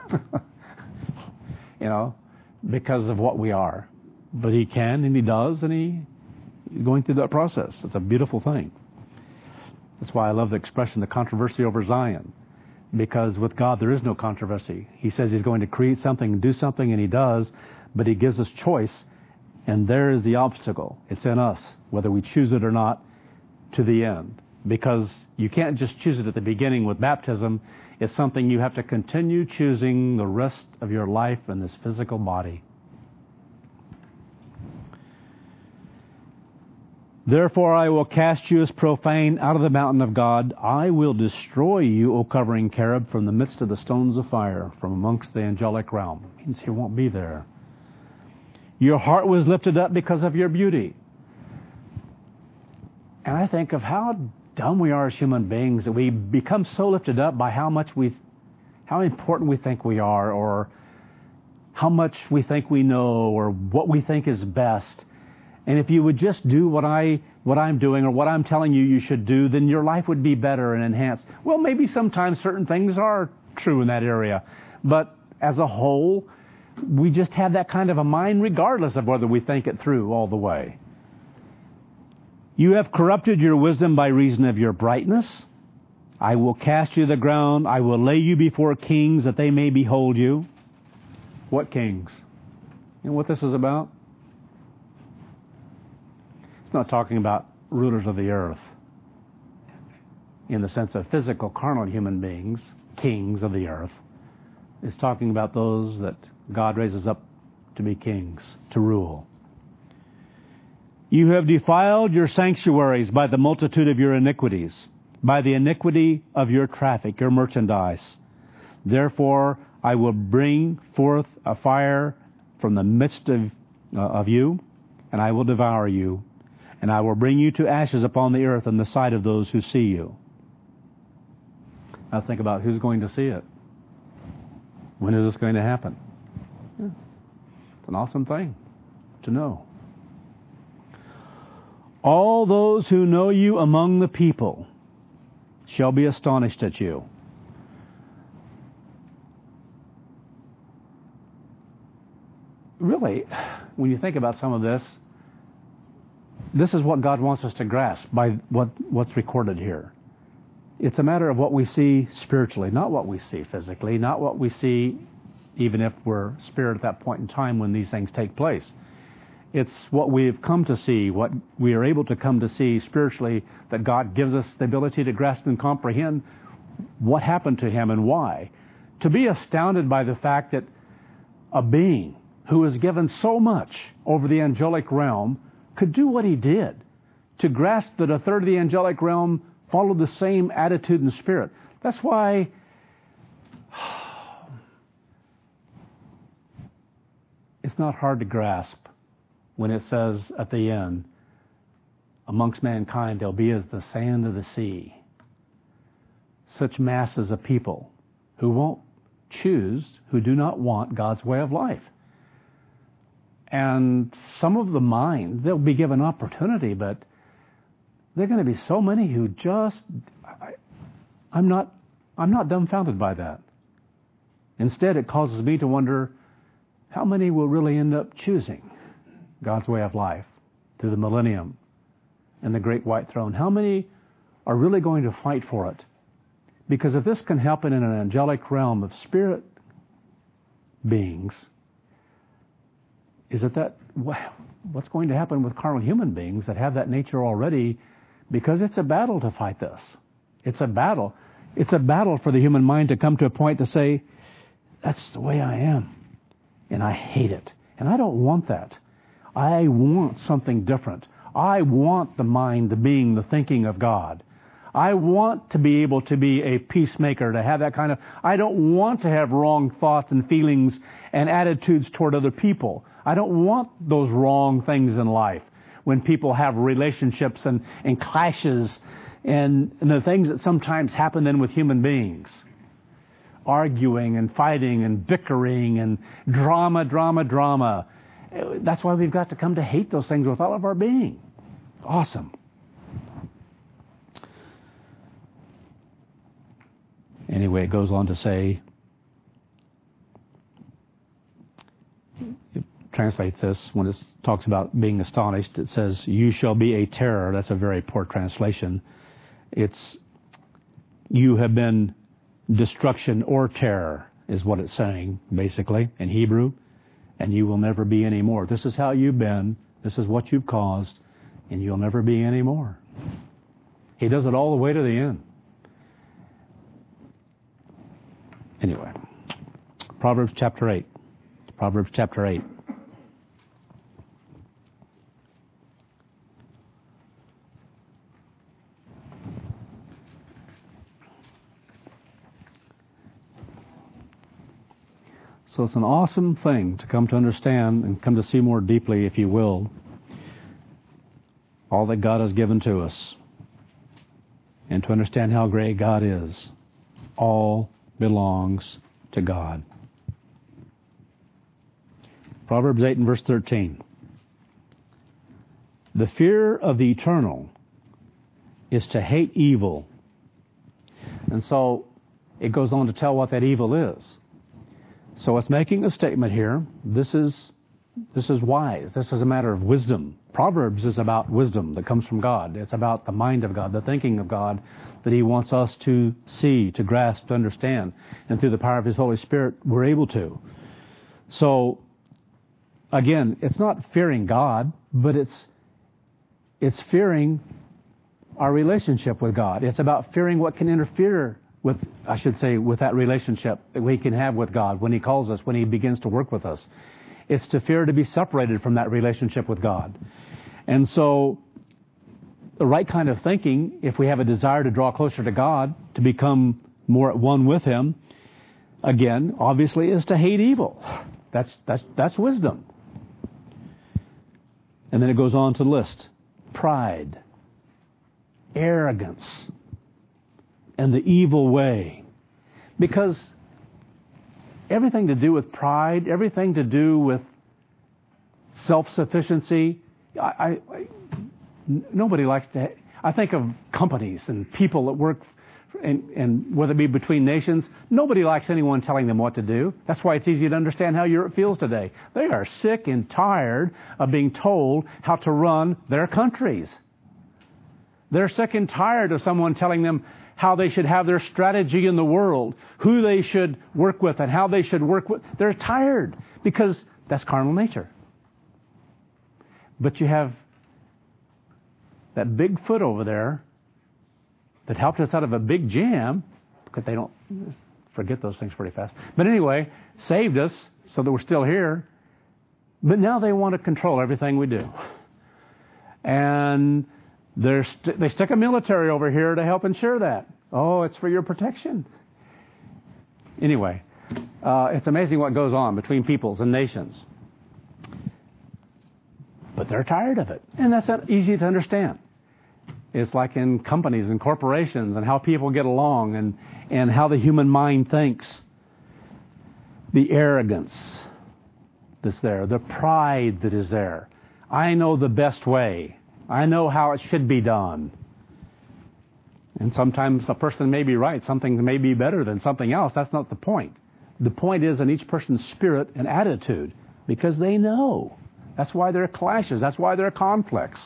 You know, because of what we are. But He can, and He does, and he, He's going through that process. It's a beautiful thing. That's why I love the expression, the controversy over Zion. Because with God there is no controversy. He says He's going to create something and do something, and He does, but He gives us choice. And there is the obstacle. It's in us, whether we choose it or not, to the end. Because you can't just choose it at the beginning with baptism. It's something you have to continue choosing the rest of your life in this physical body. Therefore I will cast you as profane out of the mountain of God. I will destroy you, O covering cherub, from the midst of the stones of fire, from amongst the angelic realm. It means He won't be there. Your heart was lifted up because of your beauty. And I think of how dumb we are as human beings, that we become so lifted up by how much we, how important we think we are, or how much we think we know, or what we think is best. And if you would just do what I, what I'm doing, or what I'm telling you you should do, then your life would be better and enhanced. Well, maybe sometimes certain things are true in that area. But as a whole, we just have that kind of a mind regardless of whether we think it through all the way. You have corrupted your wisdom by reason of your brightness. I will cast you to the ground. I will lay you before kings that they may behold you. What kings? You know what this is about? It's not talking about rulers of the earth in the sense of physical, carnal human beings, kings of the earth. It's talking about those that God raises up to be kings, to rule. You have defiled your sanctuaries by the multitude of your iniquities, by the iniquity of your traffic, your merchandise. Therefore, I will bring forth a fire from the midst of, uh, of you, and I will devour you, and I will bring you to ashes upon the earth in the sight of those who see you. Now think about who's going to see it. When is this going to happen? Yeah. It's an awesome thing to know. All those who know you among the people shall be astonished at you. Really, when you think about some of this, this is what God wants us to grasp by what, what's recorded here. It's a matter of what we see spiritually, not what we see physically, not what we see even if we're spirit at that point in time when these things take place. It's what we've come to see, what we are able to come to see spiritually, that God gives us the ability to grasp and comprehend what happened to Him and why. To be astounded by the fact that a being who was given so much over the angelic realm could do what He did, to grasp that a third of the angelic realm follow the same attitude and spirit. That's why it's not hard to grasp when it says at the end, amongst mankind they'll be as the sand of the sea. Such masses of people who won't choose, who do not want God's way of life. And some of the mind, they'll be given opportunity, but there are going to be so many who just, I, I'm not, I'm not dumbfounded by that. Instead, it causes me to wonder how many will really end up choosing God's way of life through the millennium and the great white throne. How many are really going to fight for it? Because if this can happen in an angelic realm of spirit beings, is it that, what's going to happen with carnal human beings that have that nature already? Because it's a battle to fight this. It's a battle. It's a battle for the human mind to come to a point to say, that's the way I am. And I hate it. And I don't want that. I want something different. I want the mind, the being, the thinking of God. I want to be able to be a peacemaker, to have that kind of... I don't want to have wrong thoughts and feelings and attitudes toward other people. I don't want those wrong things in life when people have relationships and, and clashes and, and the things that sometimes happen then with human beings. Arguing and fighting and bickering and drama, drama, drama. That's why we've got to come to hate those things with all of our being. Awesome. Anyway, it goes on to say, it translates this when it talks about being astonished. It says, you shall be a terror. That's a very poor translation. It's, you have been destruction or terror is what it's saying, basically, in Hebrew. And you will never be any more. This is how you've been. This is what you've caused. And you'll never be any more. He does it all the way to the end. Anyway, Proverbs chapter eight. Proverbs chapter eight. So it's an awesome thing to come to understand and come to see more deeply, if you will, all that God has given to us. And to understand how great God is. All belongs to God. Proverbs eight and verse thirteen. The fear of the eternal is to hate evil. And so it goes on to tell what that evil is. So it's making a statement here. This is this is wise. This is a matter of wisdom. Proverbs is about wisdom that comes from God. It's about the mind of God, the thinking of God that He wants us to see, to grasp, to understand. And through the power of His Holy Spirit, we're able to. So, again, it's not fearing God, but it's it's fearing our relationship with God. It's about fearing what can interfere with, I should say, with that relationship that we can have with God when He calls us, when He begins to work with us. It's to fear to be separated from that relationship with God. And so, the right kind of thinking, if we have a desire to draw closer to God, to become more at one with Him, again, obviously, is to hate evil. That's, that's, that's wisdom. And then it goes on to list pride, arrogance, and the evil way. Because everything to do with pride, everything to do with self-sufficiency, I, I, I, nobody likes to... I think of companies and people that work, and, and whether it be between nations, nobody likes anyone telling them what to do. That's why it's easy to understand how Europe feels today. They are sick and tired of being told how to run their countries. They're sick and tired of someone telling them how they should have their strategy in the world, who they should work with and how they should work with. They're tired because that's carnal nature. But you have that big foot over there that helped us out of a big jam, because they don't forget those things pretty fast. But anyway, saved us so that we're still here. But now they want to control everything we do. And They're st- they stick a military over here to help ensure that. Oh, it's for your protection. Anyway, uh, it's amazing what goes on between peoples and nations. But they're tired of it. And that's not easy to understand. It's like in companies and corporations and how people get along and, and how the human mind thinks. The arrogance that's there. The pride that is there. I know the best way. I know how it should be done. And sometimes a person may be right. Something may be better than something else. That's not the point. The point is in each person's spirit and attitude. Because they know. That's why there are clashes. That's why there are conflicts.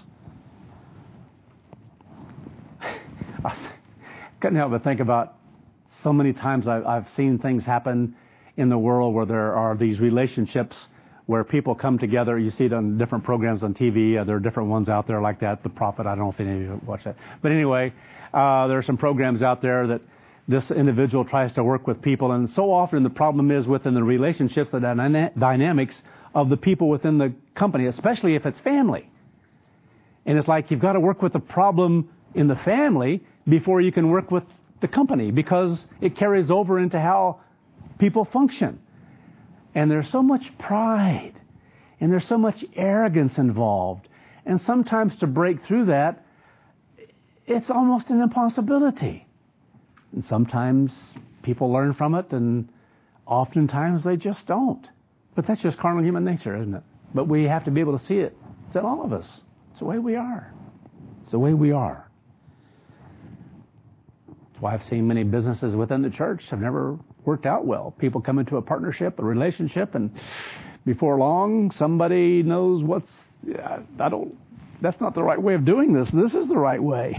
I couldn't help but think about so many times I've seen things happen in the world where there are these relationships where people come together. You see it on different programs on T V. Uh, there are different ones out there like that. The Prophet, I don't know if any of you watch that. But anyway, uh, there are some programs out there that this individual tries to work with people. And so often the problem is within the relationships, the dyna- dynamics of the people within the company, especially if it's family. And it's like you've got to work with the problem in the family before you can work with the company, because it carries over into how people function. And there's so much pride and there's so much arrogance involved. And sometimes to break through that, it's almost an impossibility. And sometimes people learn from it, and oftentimes they just don't. But that's just carnal human nature, isn't it? But we have to be able to see it. It's in all of us. It's the way we are. It's the way we are. That's why I've seen many businesses within the church have never worked out well. People come into a partnership, a relationship, and before long, somebody knows what's, I don't, that's not the right way of doing this. This is the right way.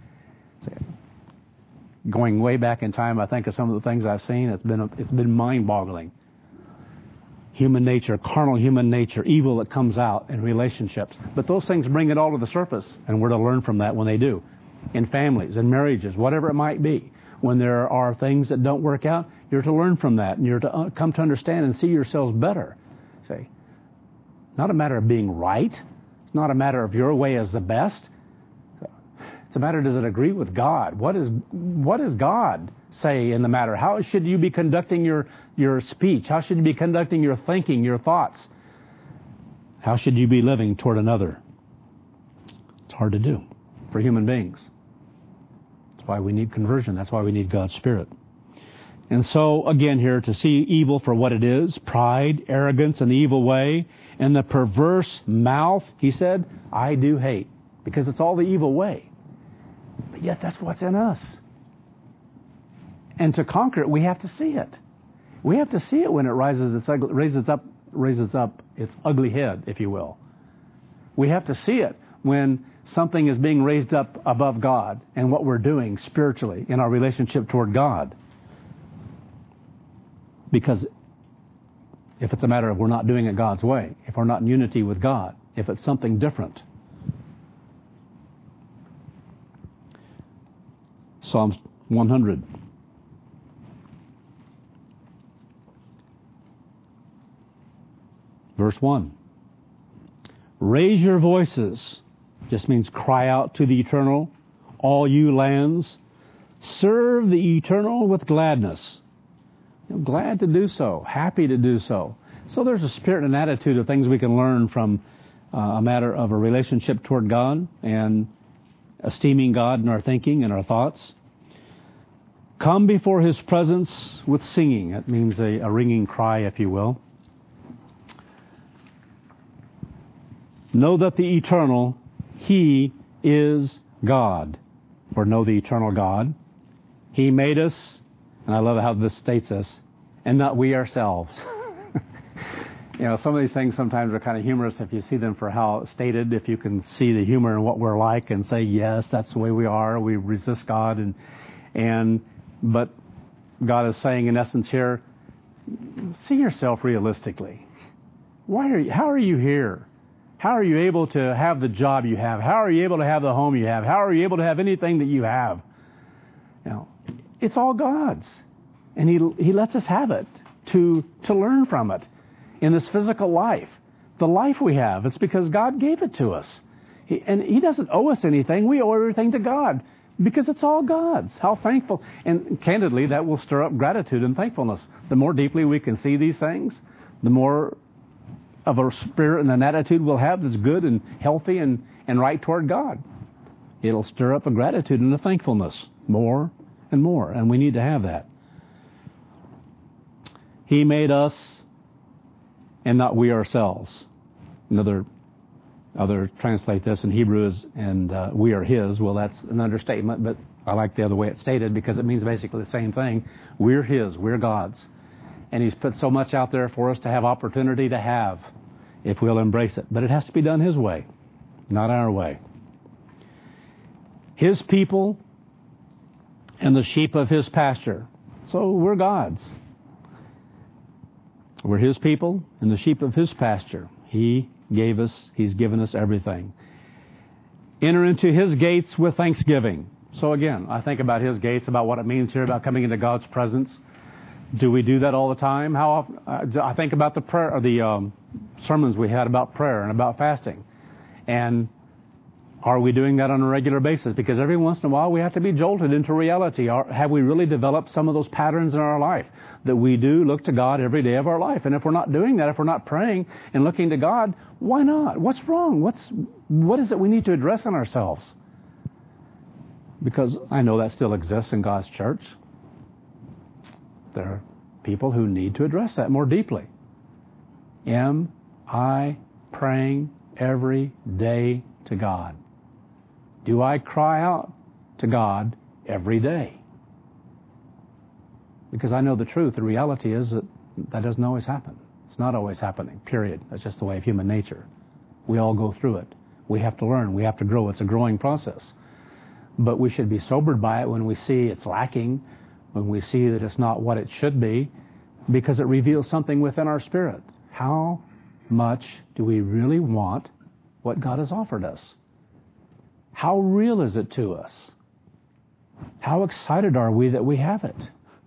Going way back in time, I think of some of the things I've seen. It's been, it's been mind-boggling. Human nature, carnal human nature, evil that comes out in relationships. But those things bring it all to the surface, and we're to learn from that when they do. In families, in marriages, whatever it might be. When there are things that don't work out, you're to learn from that, and you're to come to understand and see yourselves better. See, not a matter of being right. It's not a matter of your way is the best. It's a matter, does it agree with God? What is what does God say in the matter? How should you be conducting your, your speech? How should you be conducting your thinking, your thoughts? How should you be living toward another? It's hard to do for human beings. That's why we need conversion. That's why we need God's Spirit. And so, again here, to see evil for what it is, pride, arrogance, and the evil way, and the perverse mouth, he said, I do hate. Because it's all the evil way. But yet that's what's in us. And to conquer it, we have to see it. We have to see it when it rises its ugly, raises up, raises up its ugly head, if you will. We have to see it when something is being raised up above God and what we're doing spiritually in our relationship toward God. Because if it's a matter of we're not doing it God's way, if we're not in unity with God, if it's something different. Psalms one hundred. Verse one. Raise your voices. Just means cry out to the eternal, all you lands. Serve the eternal with gladness. I'm glad to do so, happy to do so. So there's a spirit and attitude of things we can learn from uh, a matter of a relationship toward God and esteeming God in our thinking and our thoughts. Come before His presence with singing. That means a, a ringing cry, if you will. Know that the eternal, He is God. Or know the eternal God. He made us, and I love how this states us, and not we ourselves. You know, some of these things sometimes are kind of humorous if you see them for how it's stated, if you can see the humor in what we're like and say, yes, that's the way we are, we resist God. and and But God is saying, in essence here, see yourself realistically. Why are you, how are you here? How are you able to have the job you have? How are you able to have the home you have? How are you able to have anything that you have? You know, it's all God's. And He He lets us have it to to learn from it in this physical life. The life we have, it's because God gave it to us. He, and He doesn't owe us anything. We owe everything to God because it's all God's. How thankful. And candidly, that will stir up gratitude and thankfulness. The more deeply we can see these things, the more of a spirit and an attitude we'll have that's good and healthy and, and right toward God. It'll stir up a gratitude and a thankfulness more and more, and we need to have that. He made us and not we ourselves. Another other translate this in Hebrew as, and uh, we are His. Well, that's an understatement, but I like the other way it's stated because it means basically the same thing. We're His. We're God's. And He's put so much out there for us to have opportunity to have if we'll embrace it. But it has to be done His way, not our way. His people and the sheep of His pasture. So we're God's. We're His people and the sheep of His pasture. He gave us, He's given us everything. Enter into His gates with thanksgiving. So again, I think about His gates, about what it means here, about coming into God's presence. Do we do that all the time? How often? Uh, I think about the prayer, or the um, sermons we had about prayer and about fasting. And are we doing that on a regular basis? Because every once in a while we have to be jolted into reality. Are, have we really developed some of those patterns in our life that we do look to God every day of our life? And if we're not doing that, if we're not praying and looking to God, why not? What's wrong? What's what is it we need to address in ourselves? Because I know that still exists in God's church. There are people who need to address that more deeply. Am I praying every day to God? Do I cry out to God every day? Because I know the truth. The reality is that that doesn't always happen. It's not always happening, period. That's just the way of human nature. We all go through it. We have to learn. We have to grow. It's a growing process. But we should be sobered by it when we see it's lacking, when we see that it's not what it should be, because it reveals something within our spirit. How much do we really want what God has offered us? How real is it to us? How excited are we that we have it?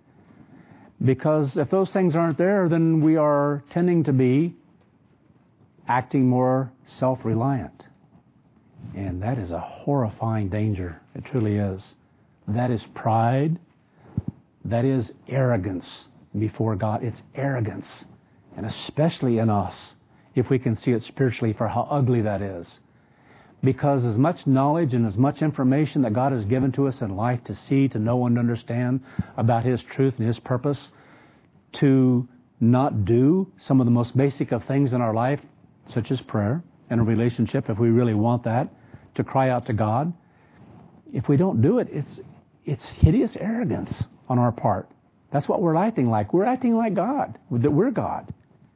Because if those things aren't there, then we are tending to be acting more self-reliant. And that is a horrifying danger. It truly is. That is pride. That is arrogance before God. It's arrogance. And especially in us, if we can see it spiritually, for how ugly that is. Because as much knowledge and as much information that God has given to us in life to see, to know and understand about His truth and His purpose, to not do some of the most basic of things in our life, such as prayer and a relationship, if we really want that, to cry out to God, if we don't do it, it's it's hideous arrogance on our part. That's what we're acting like. We're acting like God, that we're God.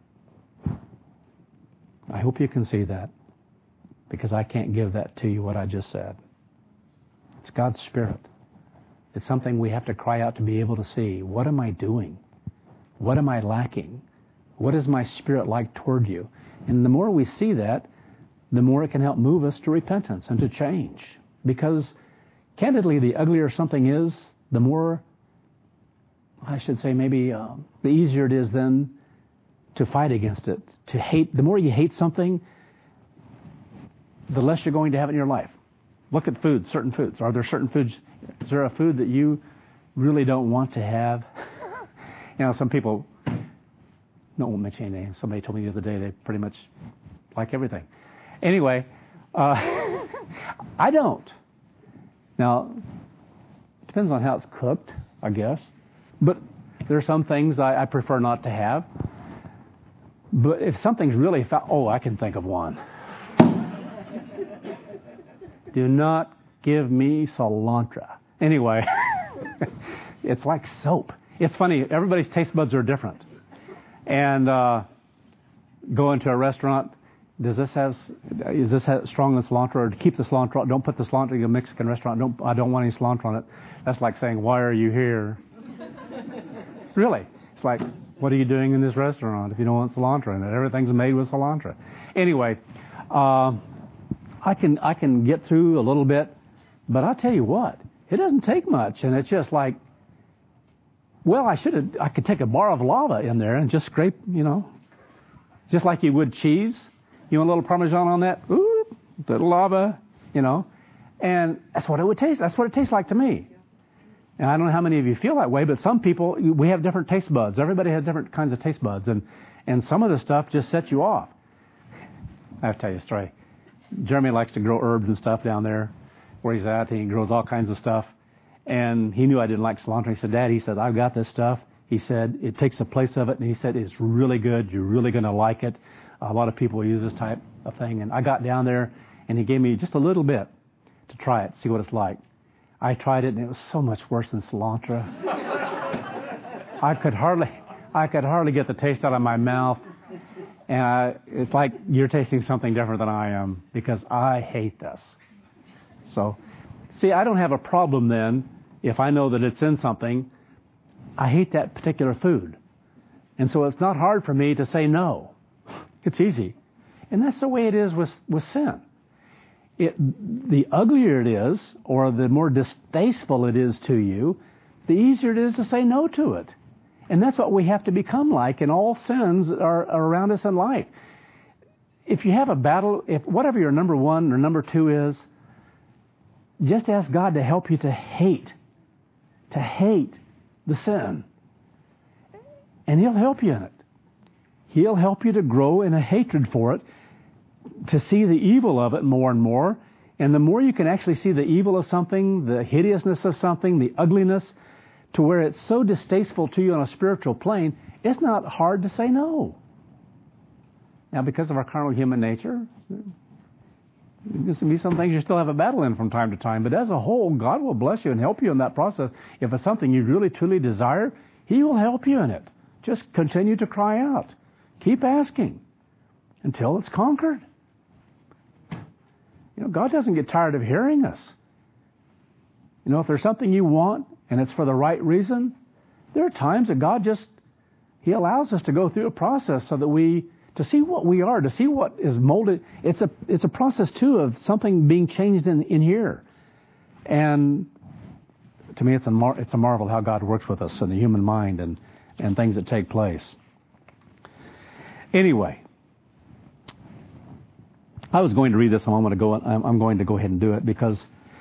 I hope you can see that, because I can't give that to you, what I just said. It's God's Spirit. It's something we have to cry out to be able to see. What am I doing? What am I lacking? What is my spirit like toward you? And the more we see that, the more it can help move us to repentance and to change. Because, candidly, the uglier something is, the more, I should say maybe, uh, the easier it is then to fight against it. To hate. The more you hate something, the less you're going to have in your life. Look at food, certain foods. Are there certain foods? Is there a food that you really don't want to have? You know, some people, no one mention any names. Somebody told me the other day they pretty much like everything. Anyway, uh, I don't. Now, it depends on how it's cooked, I guess. But there are some things I, I prefer not to have. But if something's really foul, oh, I can think of one. Do not give me cilantro. Anyway, it's like soap. It's funny, everybody's taste buds are different. And uh, go into a restaurant, does this have, is this have strong in cilantro, or to keep the cilantro, don't put the cilantro in a Mexican restaurant, don't, I don't want any cilantro on it. That's like saying, why are you here? Really. It's like, what are you doing in this restaurant if you don't want cilantro in it? Everything's made with cilantro. Anyway, uh, I can I can get through a little bit, but I'll tell you what, it doesn't take much, and it's just like, well, I should have, I could take a bar of lava in there and just scrape, you know, just like you would cheese. You want a little Parmesan on that? Ooh, little lava, you know. And that's what it would taste. That's what it tastes like to me. And I don't know how many of you feel that way, but some people, we have different taste buds. Everybody has different kinds of taste buds. And, and some of the stuff just sets you off. I have to tell you a story. Jeremy likes to grow herbs and stuff down there where he's at. He grows all kinds of stuff. And he knew I didn't like cilantro. He said, Dad, he said, I've got this stuff. He said, it takes the place of it. And he said, it's really good. You're really going to like it. A lot of people use this type of thing. And I got down there, and he gave me just a little bit to try it, see what it's like. I tried it, and it was so much worse than cilantro. I could hardly, I could hardly get the taste out of my mouth. And I, it's like you're tasting something different than I am, because I hate this. So, see, I don't have a problem then if I know that it's in something. I hate that particular food. And so it's not hard for me to say no. It's easy. And that's the way it is with, with sin. It, the uglier it is, or the more distasteful it is to you, the easier it is to say no to it. And that's what we have to become like in all sins that are, are around us in life. If you have a battle, if whatever your number one or number two is, just ask God to help you to hate, to hate the sin. And He'll help you in it. He'll help you to grow in a hatred for it, to see the evil of it more and more. And the more you can actually see the evil of something, the hideousness of something, the ugliness, to where it's so distasteful to you on a spiritual plane, it's not hard to say no. Now, because of our carnal human nature, there's going to be some things you still have a battle in from time to time. But as a whole, God will bless you and help you in that process. If it's something you really, truly desire, He will help you in it. Just continue to cry out. Keep asking until it's conquered. You know, God doesn't get tired of hearing us. You know, if there's something you want and it's for the right reason, there are times that God just, He allows us to go through a process so that we, to see what we are, to see what is molded. It's a, it's a process too of something being changed in, in here. And to me, it's a, mar- it's a marvel how God works with us in the human mind and, and things that take place. Anyway, I was going to read this a moment ago, and I'm going to go ahead and do it because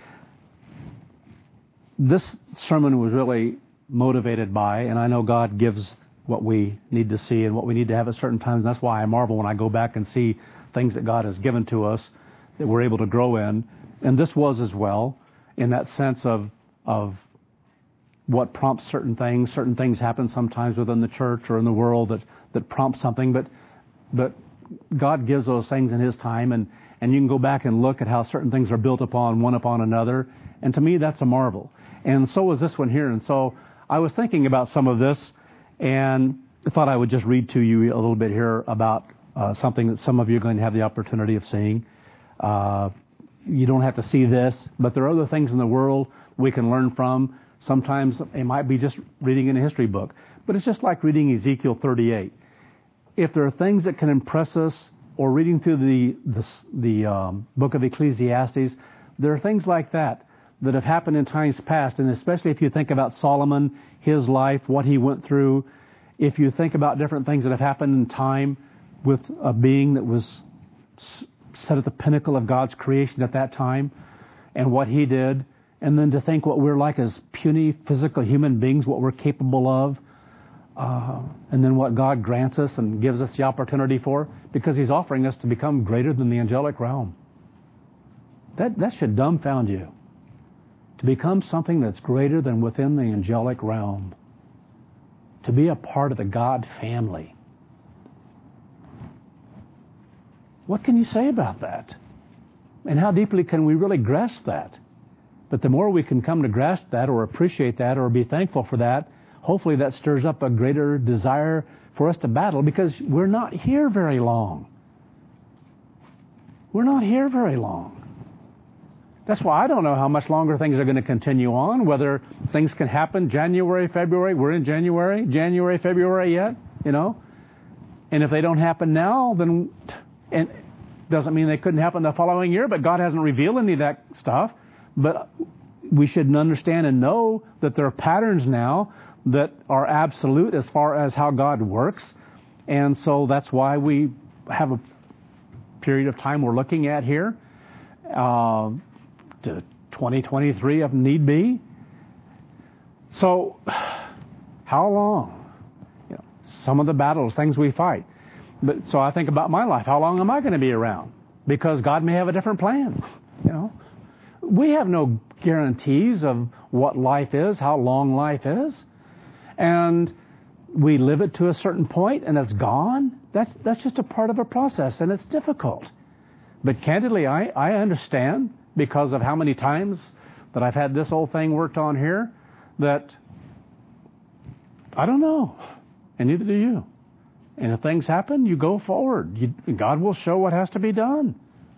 this sermon was really motivated by, and I know God gives what we need to see and what we need to have at certain times. And that's why I marvel when I go back and see things that God has given to us that we're able to grow in. And this was as well, in that sense of of what prompts certain things. Certain things happen sometimes within the church or in the world that, that prompt something, but but God gives those things in His time, and, and you can go back and look at how certain things are built upon one upon another. And to me, that's a marvel. And so is this one here. And so I was thinking about some of this, and I thought I would just read to you a little bit here about uh, something that some of you are going to have the opportunity of seeing. Uh, you don't have to see this, but there are other things in the world we can learn from. Sometimes it might be just reading in a history book, but it's just like reading Ezekiel thirty-eight. If there are things that can impress us, or reading through the the, the um, book of Ecclesiastes, there are things like that that have happened in times past, and especially if you think about Solomon, his life, what he went through. If you think about different things that have happened in time with a being that was set at the pinnacle of God's creation at that time, and what he did, and then to think what we're like as puny physical human beings, what we're capable of, uh, and then what God grants us and gives us the opportunity for, because He's offering us to become greater than the angelic realm. That that should dumbfound you. To become something that's greater than within the angelic realm. To be a part of the God family. What can you say about that? And how deeply can we really grasp that? But the more we can come to grasp that, or appreciate that, or be thankful for that, hopefully that stirs up a greater desire for us to battle, because we're not here very long. We're not here very long. That's why I don't know how much longer things are going to continue on, whether things can happen January, February. We're in January, January, February yet, you know. And if they don't happen now, then and doesn't mean they couldn't happen the following year, but God hasn't revealed any of that stuff. But we should understand and know that there are patterns now that are absolute as far as how God works. And so that's why we have a period of time we're looking at here. uh, to twenty twenty-three if need be. So, how long? You know, some of the battles, things we fight. But so I think about my life. How long am I going to be around? Because God may have a different plan. You know, we have no guarantees of what life is, how long life is, and we live it to a certain point, and it's gone. That's that's just a part of a process, and it's difficult. But candidly, I, I understand, because of how many times that I've had this old thing worked on here, that I don't know, and neither do you. And if things happen, you go forward. You, God will show what has to be done.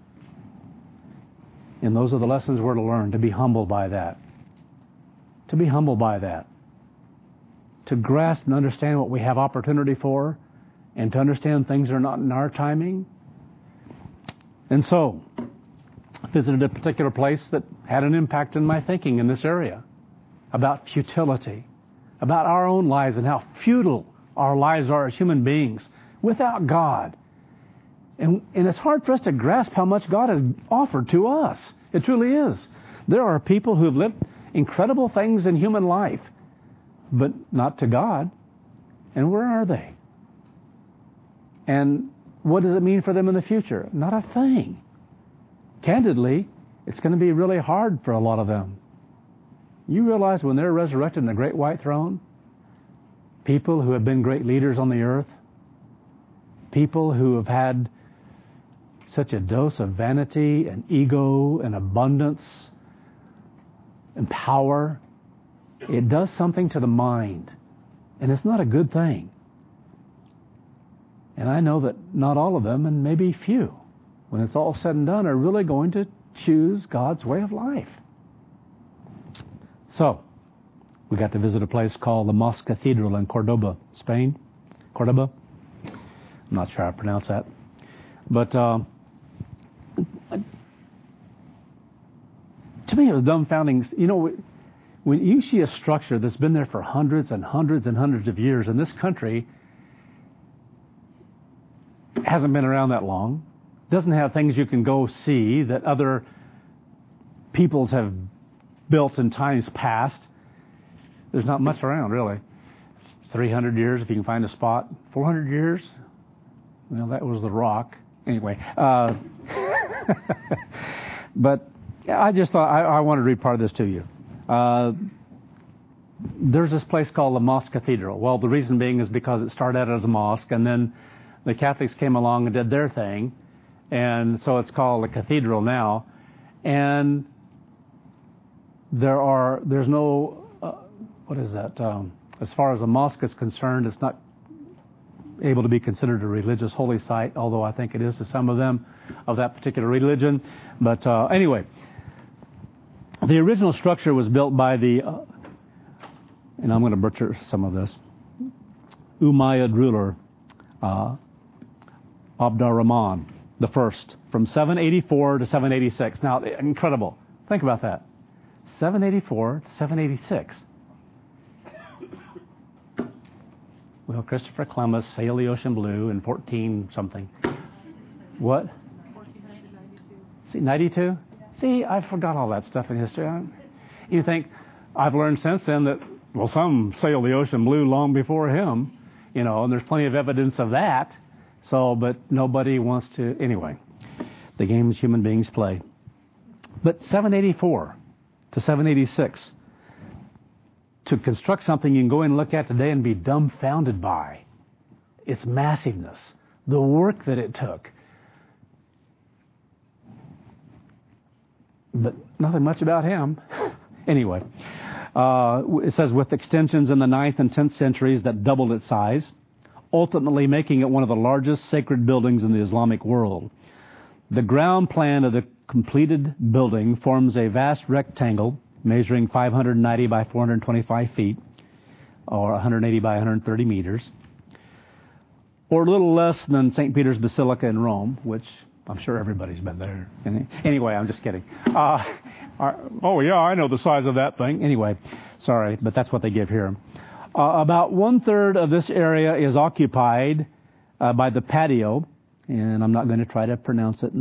And those are the lessons we're to learn, to be humbled by that. To be humbled by that. To grasp and understand what we have opportunity for, and to understand things are not in our timing. And so, I visited a particular place that had an impact in my thinking in this area about futility, about our own lives and how futile our lives are as human beings without God. And, and it's hard for us to grasp how much God has offered to us. It truly is. There are people who have lived incredible things in human life, but not to God. And where are they? And what does it mean for them in the future? Not a thing. Candidly, it's going to be really hard for a lot of them. You realize when they're resurrected in the great white throne, people who have been great leaders on the earth, people who have had such a dose of vanity and ego and abundance and power, it does something to the mind. And it's not a good thing. And I know that not all of them, and maybe few, when it's all said and done, are really going to choose God's way of life. So, we got to visit a place called the Mosque Cathedral in Cordoba, Spain. Cordoba? I'm not sure how to pronounce that. But uh, to me, it was dumbfounding. You know, when you see a structure that's been there for hundreds and hundreds and hundreds of years, and this country hasn't been around that long, doesn't have things you can go see that other peoples have built in times past. There's not much around, really. three hundred years, if you can find a spot. four hundred years? Well, that was the Rock. Anyway. Uh, but I just thought, I, I wanted to read part of this to you. Uh, there's this place called the Mosque Cathedral. Well, the reason being is because it started out as a mosque, and then the Catholics came along and did their thing, and so it's called a cathedral now. And there are, there's no, uh, what is that? Um, as far as a mosque is concerned, it's not able to be considered a religious holy site, although I think it is to some of them of that particular religion. But uh, anyway, the original structure was built by the, uh, and I'm going to butcher some of this, Umayyad ruler, uh, Abd-ar-Rahman the First, from seven eighty-four to seven eighty-six. Now, incredible. Think about that. seven eighty-four to seven eighty-six. Well, Christopher Columbus sailed the ocean blue in fourteen something. What? See, ninety-two? See, I forgot all that stuff in history. You think, I've learned since then that, well, some sailed the ocean blue long before him, you know, and there's plenty of evidence of that. So, but nobody wants to, anyway, the games human beings play. But seven eighty-four to seven eighty-six, to construct something you can go in and look at today and be dumbfounded by its massiveness, the work that it took. But nothing much about him. Anyway, uh, it says with extensions in the ninth and tenth centuries that doubled its size, ultimately making it one of the largest sacred buildings in the Islamic world. The ground plan of the completed building forms a vast rectangle measuring five hundred ninety by four hundred twenty-five feet, or one hundred eighty by one hundred thirty meters, or a little less than Saint Peter's Basilica in Rome, which I'm sure everybody's been there. Anyway, I'm just kidding. Uh, oh, yeah, I know the size of that thing. Anyway, sorry, but that's what they give here. Uh, about one-third of this area is occupied uh, by the patio, and I'm not going to try to pronounce it and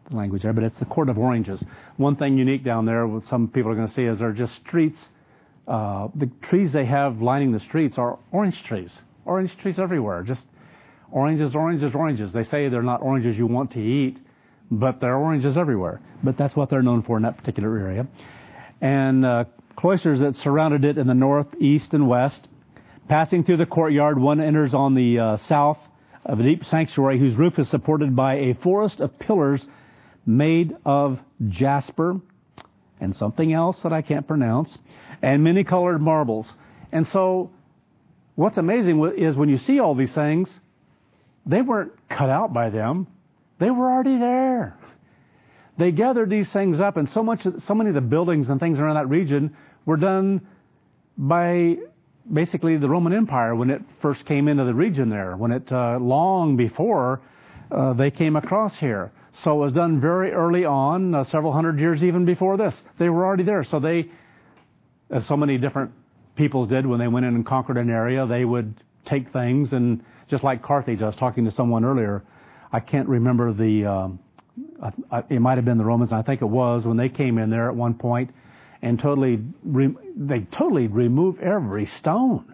the language there, but it's the Court of Oranges. One thing unique down there, what some people are going to see, is they're just streets. Uh, the trees they have lining the streets are orange trees. Orange trees everywhere. Just oranges, oranges, oranges. They say they're not oranges you want to eat, but they're oranges everywhere. But that's what they're known for in that particular area. And uh, cloisters that surrounded it in the north, east, and west. Passing through the courtyard, one enters on the uh, south of a deep sanctuary whose roof is supported by a forest of pillars made of jasper and something else that I can't pronounce, and many colored marbles. And so what's amazing is when you see all these things, they weren't cut out by them. They were already there. They gathered these things up, and so much, so many of the buildings and things around that region were done by basically the Roman Empire when it first came into the region there, when it, uh, long before uh, they came across here. So it was done very early on, uh, several hundred years even before this. They were already there. So they, as so many different peoples did when they went in and conquered an area, they would take things, and just like Carthage, I was talking to someone earlier, I can't remember the, um, I, I, it might have been the Romans, I think it was, when they came in there at one point, and totally, re, they totally removed every stone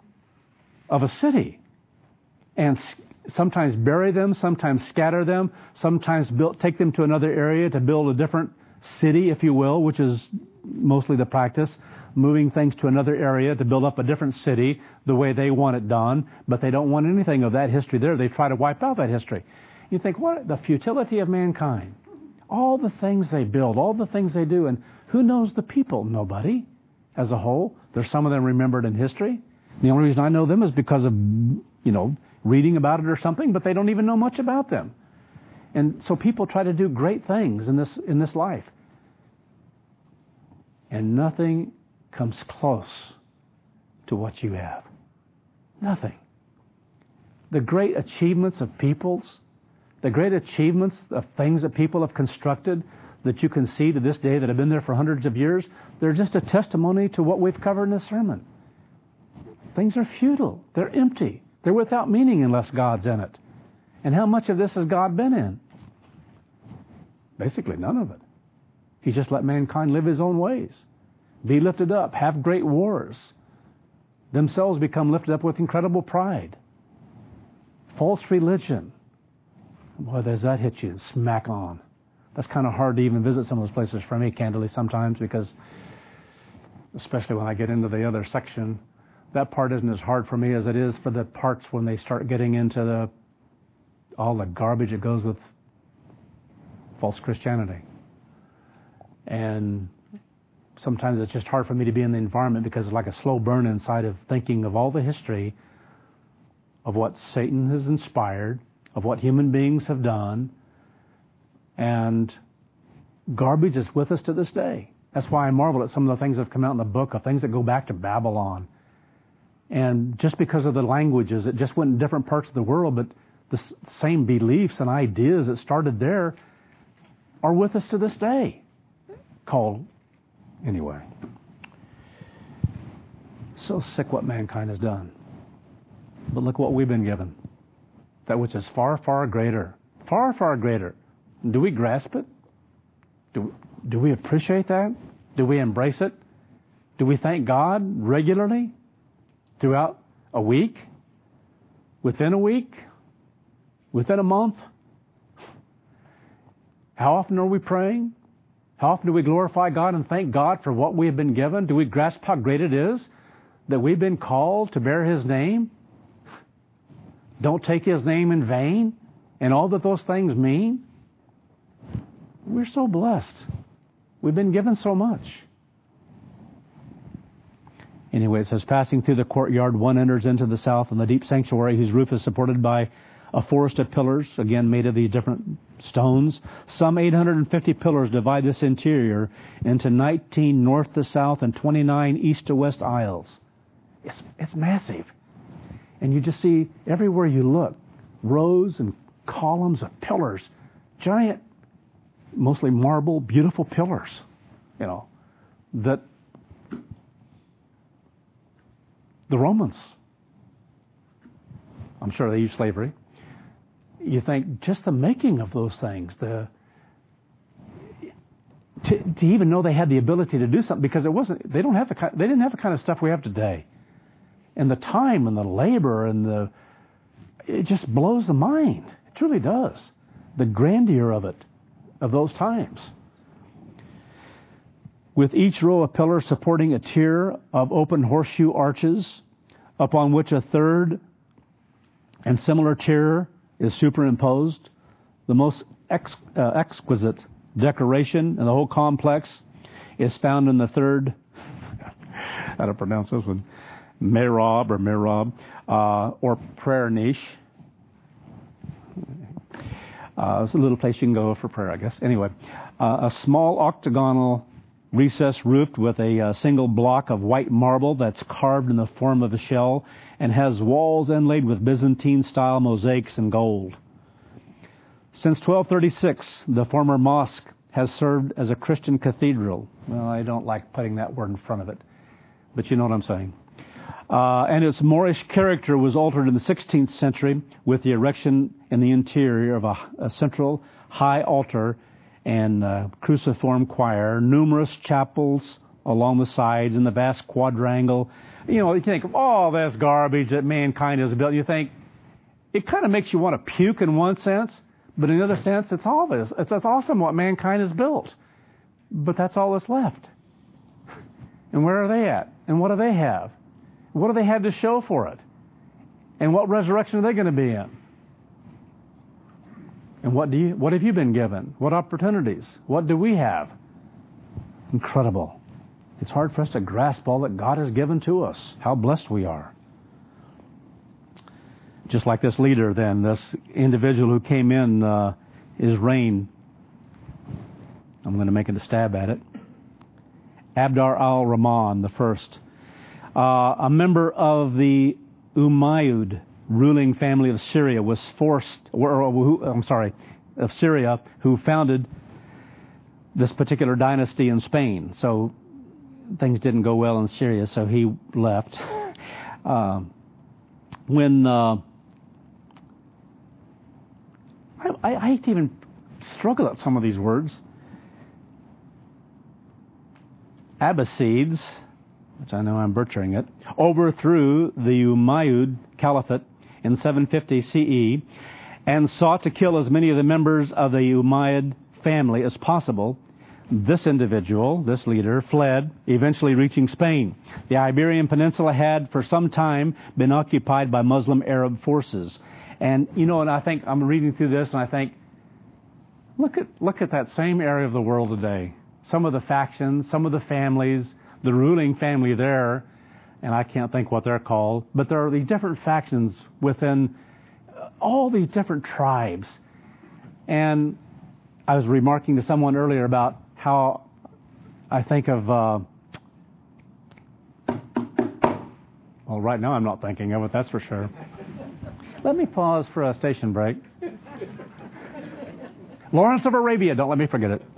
of a city, and sometimes bury them, sometimes scatter them, sometimes build, take them to another area to build a different city, if you will, which is mostly the practice, moving things to another area to build up a different city the way they want it done, but they don't want anything of that history there. They try to wipe out that history. You think, what? The futility of mankind. All the things they build, all the things they do, and who knows the people? Nobody as a whole. There's some of them remembered in history. The only reason I know them is because of, you know, reading about it or something, but they don't even know much about them. And so people try to do great things in this in this life. And nothing comes close to what you have. Nothing. The great achievements of peoples, the great achievements of things that people have constructed that you can see to this day that have been there for hundreds of years, they're just a testimony to what we've covered in this sermon. Things are futile. They're empty. They're without meaning unless God's in it. And how much of this has God been in? Basically none of it. He just let mankind live his own ways, be lifted up, have great wars, themselves become lifted up with incredible pride. False religion. Boy, does that hit you smack on. That's kind of hard to even visit some of those places for me, candidly, sometimes, because especially when I get into the other section, that part isn't as hard for me as it is for the parts when they start getting into the all the garbage that goes with false Christianity. And sometimes it's just hard for me to be in the environment because it's like a slow burn inside of thinking of all the history of what Satan has inspired, of what human beings have done, and garbage is with us to this day. That's why I marvel at some of the things that have come out in the book, of things that go back to Babylon. And just because of the languages, it just went in different parts of the world, but the same beliefs and ideas that started there are with us to this day. Called, anyway. So sick what mankind has done. But look what we've been given. That which is far, far greater. Far, far greater. Do we grasp it? Do, do we appreciate that? Do we embrace it? Do we thank God regularly? Throughout a week? Within a week? Within a month? How often are we praying? How often do we glorify God and thank God for what we have been given? Do we grasp how great it is that we've been called to bear His name? Don't take His name in vain, and all that those things mean? We're so blessed. We've been given so much. Anyway, it says, passing through the courtyard, one enters into the south and the deep sanctuary whose roof is supported by a forest of pillars, again made of these different stones. Some eight hundred fifty pillars divide this interior into nineteen north to south and twenty-nine east to west aisles. It's, it's massive. And you just see everywhere you look, rows and columns of pillars, giant, mostly marble, beautiful pillars, you know, that the Romans, I'm sure they used slavery. You think just the making of those things, the to, to even know they had the ability to do something, because it wasn't. They don't have the kind, they didn't have the kind of stuff we have today, and the time and the labor and the it just blows the mind. It truly does. The grandeur of it, of those times. With each row of pillars supporting a tier of open horseshoe arches, upon which a third and similar tier is superimposed, the most ex, uh, exquisite decoration in the whole complex is found in the third, how to pronounce this one, mihrab or mihrab, uh, or prayer niche. Uh, it's a little place you can go for prayer, I guess. Anyway, uh, a small octagonal recess roofed with a uh, single block of white marble that's carved in the form of a shell and has walls inlaid with Byzantine-style mosaics in gold. Since twelve thirty-six, the former mosque has served as a Christian cathedral. Well, I don't like putting that word in front of it, but you know what I'm saying. Uh, and its Moorish character was altered in the sixteenth century with the erection in the interior of a, a central high altar and uh, cruciform choir, numerous chapels along the sides, and the vast quadrangle. You know, you think of all this garbage that mankind has built. You think it kind of makes you want to puke in one sense, but in another sense, it's all this. It's, it's awesome what mankind has built. But that's all that's left. And where are they at? And what do they have? What do they have to show for it? And what resurrection are they going to be in? And what do you? What have you been given? What opportunities? What do we have? Incredible. It's hard for us to grasp all that God has given to us. How blessed we are. Just like this leader then, this individual who came in uh, his reign. I'm going to make it a stab at it. Abdar al-Rahman the first. Uh, a member of the Umayyad ruling family of Syria was forced, or, or who, I'm sorry, of Syria, who founded this particular dynasty in Spain. So things didn't go well in Syria, so he left. Uh, when uh, I, I hate to even struggle at some of these words. Abbasids, which I know I'm butchering it, overthrew the Umayyad Caliphate in seven fifty C E and sought to kill as many of the members of the Umayyad family as possible. This individual, this leader, fled, eventually reaching Spain. The Iberian Peninsula had for some time been occupied by Muslim Arab forces. And, you know, and I think, I'm reading through this and I think, look at look at that same area of the world today. Some of the factions, some of the families, the ruling family there, and I can't think what they're called, but there are these different factions within all these different tribes. And I was remarking to someone earlier about how I think of, uh, well, right now I'm not thinking of it, that's for sure. Let me pause for a station break. Lawrence of Arabia, don't let me forget it.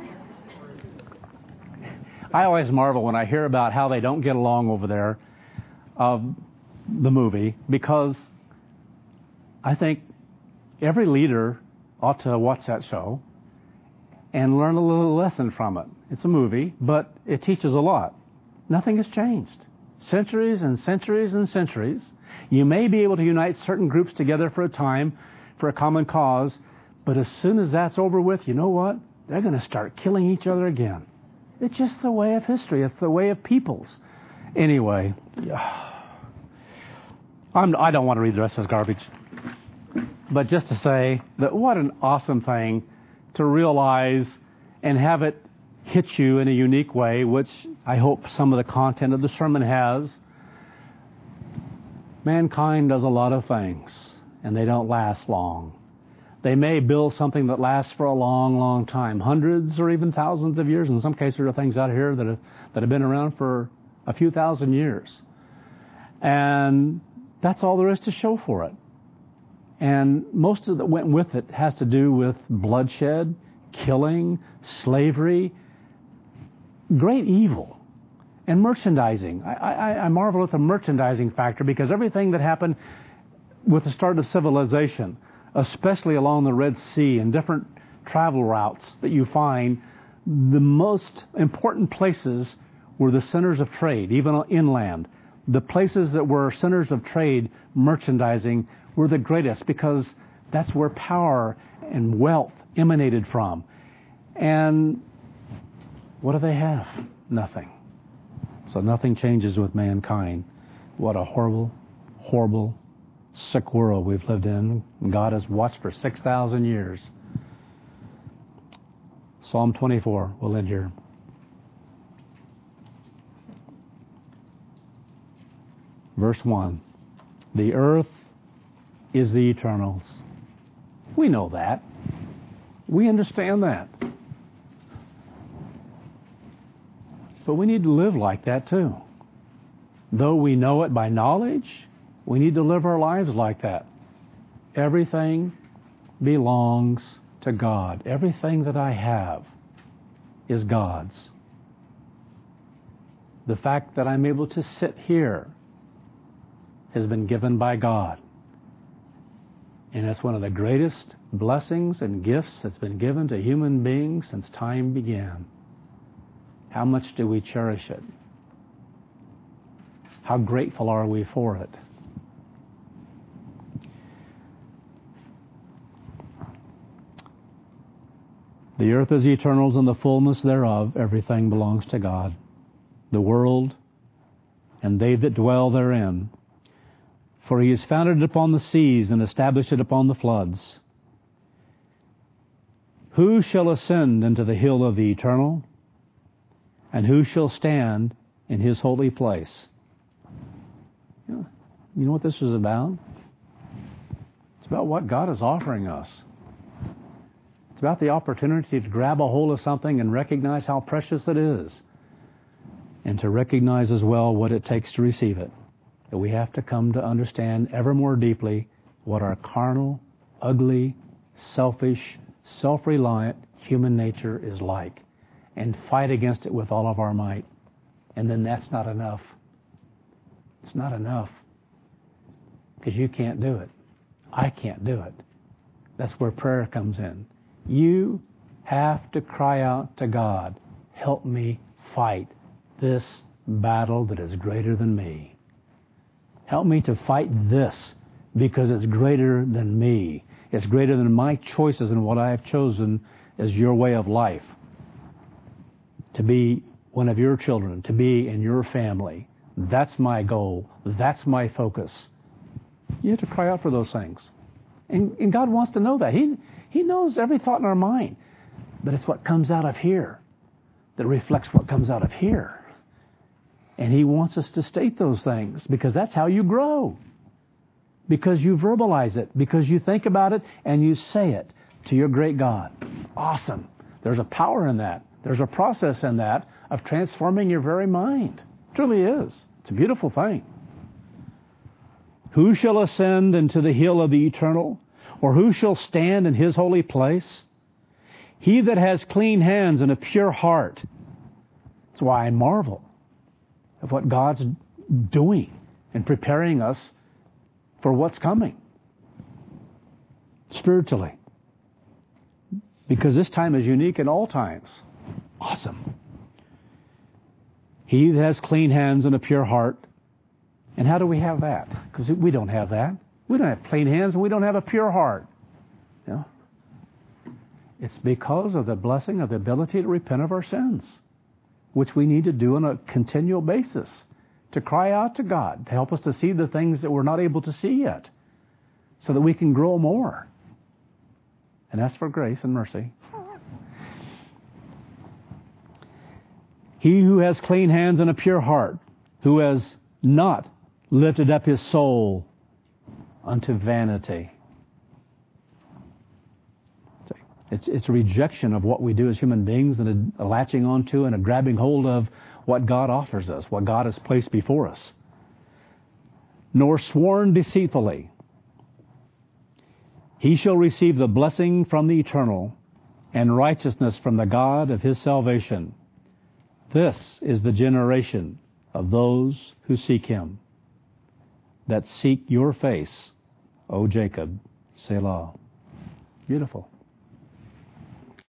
I always marvel when I hear about how they don't get along over there of the movie, because I think every leader ought to watch that show and learn a little lesson from it. It's a movie, but it teaches a lot. Nothing has changed. Centuries and centuries and centuries. You may be able to unite certain groups together for a time, for a common cause, but as soon as that's over with, you know what? They're going to start killing each other again. It's just the way of history. It's the way of peoples. Anyway, I'm, I don't want to read the rest of this garbage. But just to say that what an awesome thing to realize and have it hit you in a unique way, which I hope some of the content of the sermon has. Mankind does a lot of things, and they don't last long. They may build something that lasts for a long, long time, hundreds or even thousands of years. In some cases, there are things out here that have, that have been around for a few thousand years. And that's all there is to show for it. And most of that went with it has to do with bloodshed, killing, slavery, great evil, and merchandising. I, I, I marvel at the merchandising factor, because everything that happened with the start of civilization, especially along the Red Sea and different travel routes that you find, The most important places were the centers of trade, even inland. The places that were centers of trade, merchandising, were the greatest because that's where power and wealth emanated from. And what do they have? Nothing. So nothing changes with mankind. What a horrible, horrible, sick world we've lived in. God has watched for six thousand years. Psalm twenty-four, we'll end here. Verse one. The earth is the Eternal's. We know that. We understand that. But we need to live like that too. Though we know it by knowledge, we need to live our lives like that. Everything belongs to God. Everything that I have is God's. The fact that I'm able to sit here has been given by God. And it's one of the greatest blessings and gifts that's been given to human beings since time began. How much do we cherish it? How grateful are we for it? The earth is Eternal's and the fullness thereof. Everything belongs to God. The world and they that dwell therein. For he has founded it upon the seas and established it upon the floods. Who shall ascend into the hill of the Eternal? And who shall stand in his holy place? You know, you know what this is about? It's about what God is offering us. It's about the opportunity to grab a hold of something and recognize how precious it is. And to recognize as well what it takes to receive it. That we have to come to understand ever more deeply what our carnal, ugly, selfish, self-reliant human nature is like. And fight against it with all of our might. And then that's not enough. It's not enough. Because you can't do it. I can't do it. That's where prayer comes in. You have to cry out to God, help me fight this battle that is greater than me. Help me to fight this because it's greater than me. It's greater than my choices and what I have chosen as your way of life. To be one of your children, to be in your family. That's my goal. That's my focus. You have to cry out for those things. And, and God wants to know that. He, he knows every thought in our mind. But it's what comes out of here that reflects what comes out of here. And He wants us to state those things because that's how you grow. Because you verbalize it. Because you think about it and you say it to your great God. Awesome. There's a power in that. There's a process in that of transforming your very mind. It truly is. It's a beautiful thing. Who shall ascend into the hill of the Eternal? Or who shall stand in His holy place? He that has clean hands and a pure heart. That's why I marvel of what God's doing and preparing us for what's coming spiritually. Because this time is unique in all times. Awesome. He that has clean hands and a pure heart. And how do we have that? Because we don't have that. We don't have clean hands and we don't have a pure heart. You know? It's because of the blessing of the ability to repent of our sins, which we need to do on a continual basis, to cry out to God, to help us to see the things that we're not able to see yet, so that we can grow more. And ask for grace and mercy. He who has clean hands and a pure heart, who has not lifted up his soul unto vanity. It's, it's a rejection of what we do as human beings and a, a latching onto and a grabbing hold of what God offers us, what God has placed before us. Nor sworn deceitfully. He shall receive the blessing from the Eternal and righteousness from the God of his salvation. This is the generation of those who seek Him, that seek your face, O Jacob, Selah. Beautiful.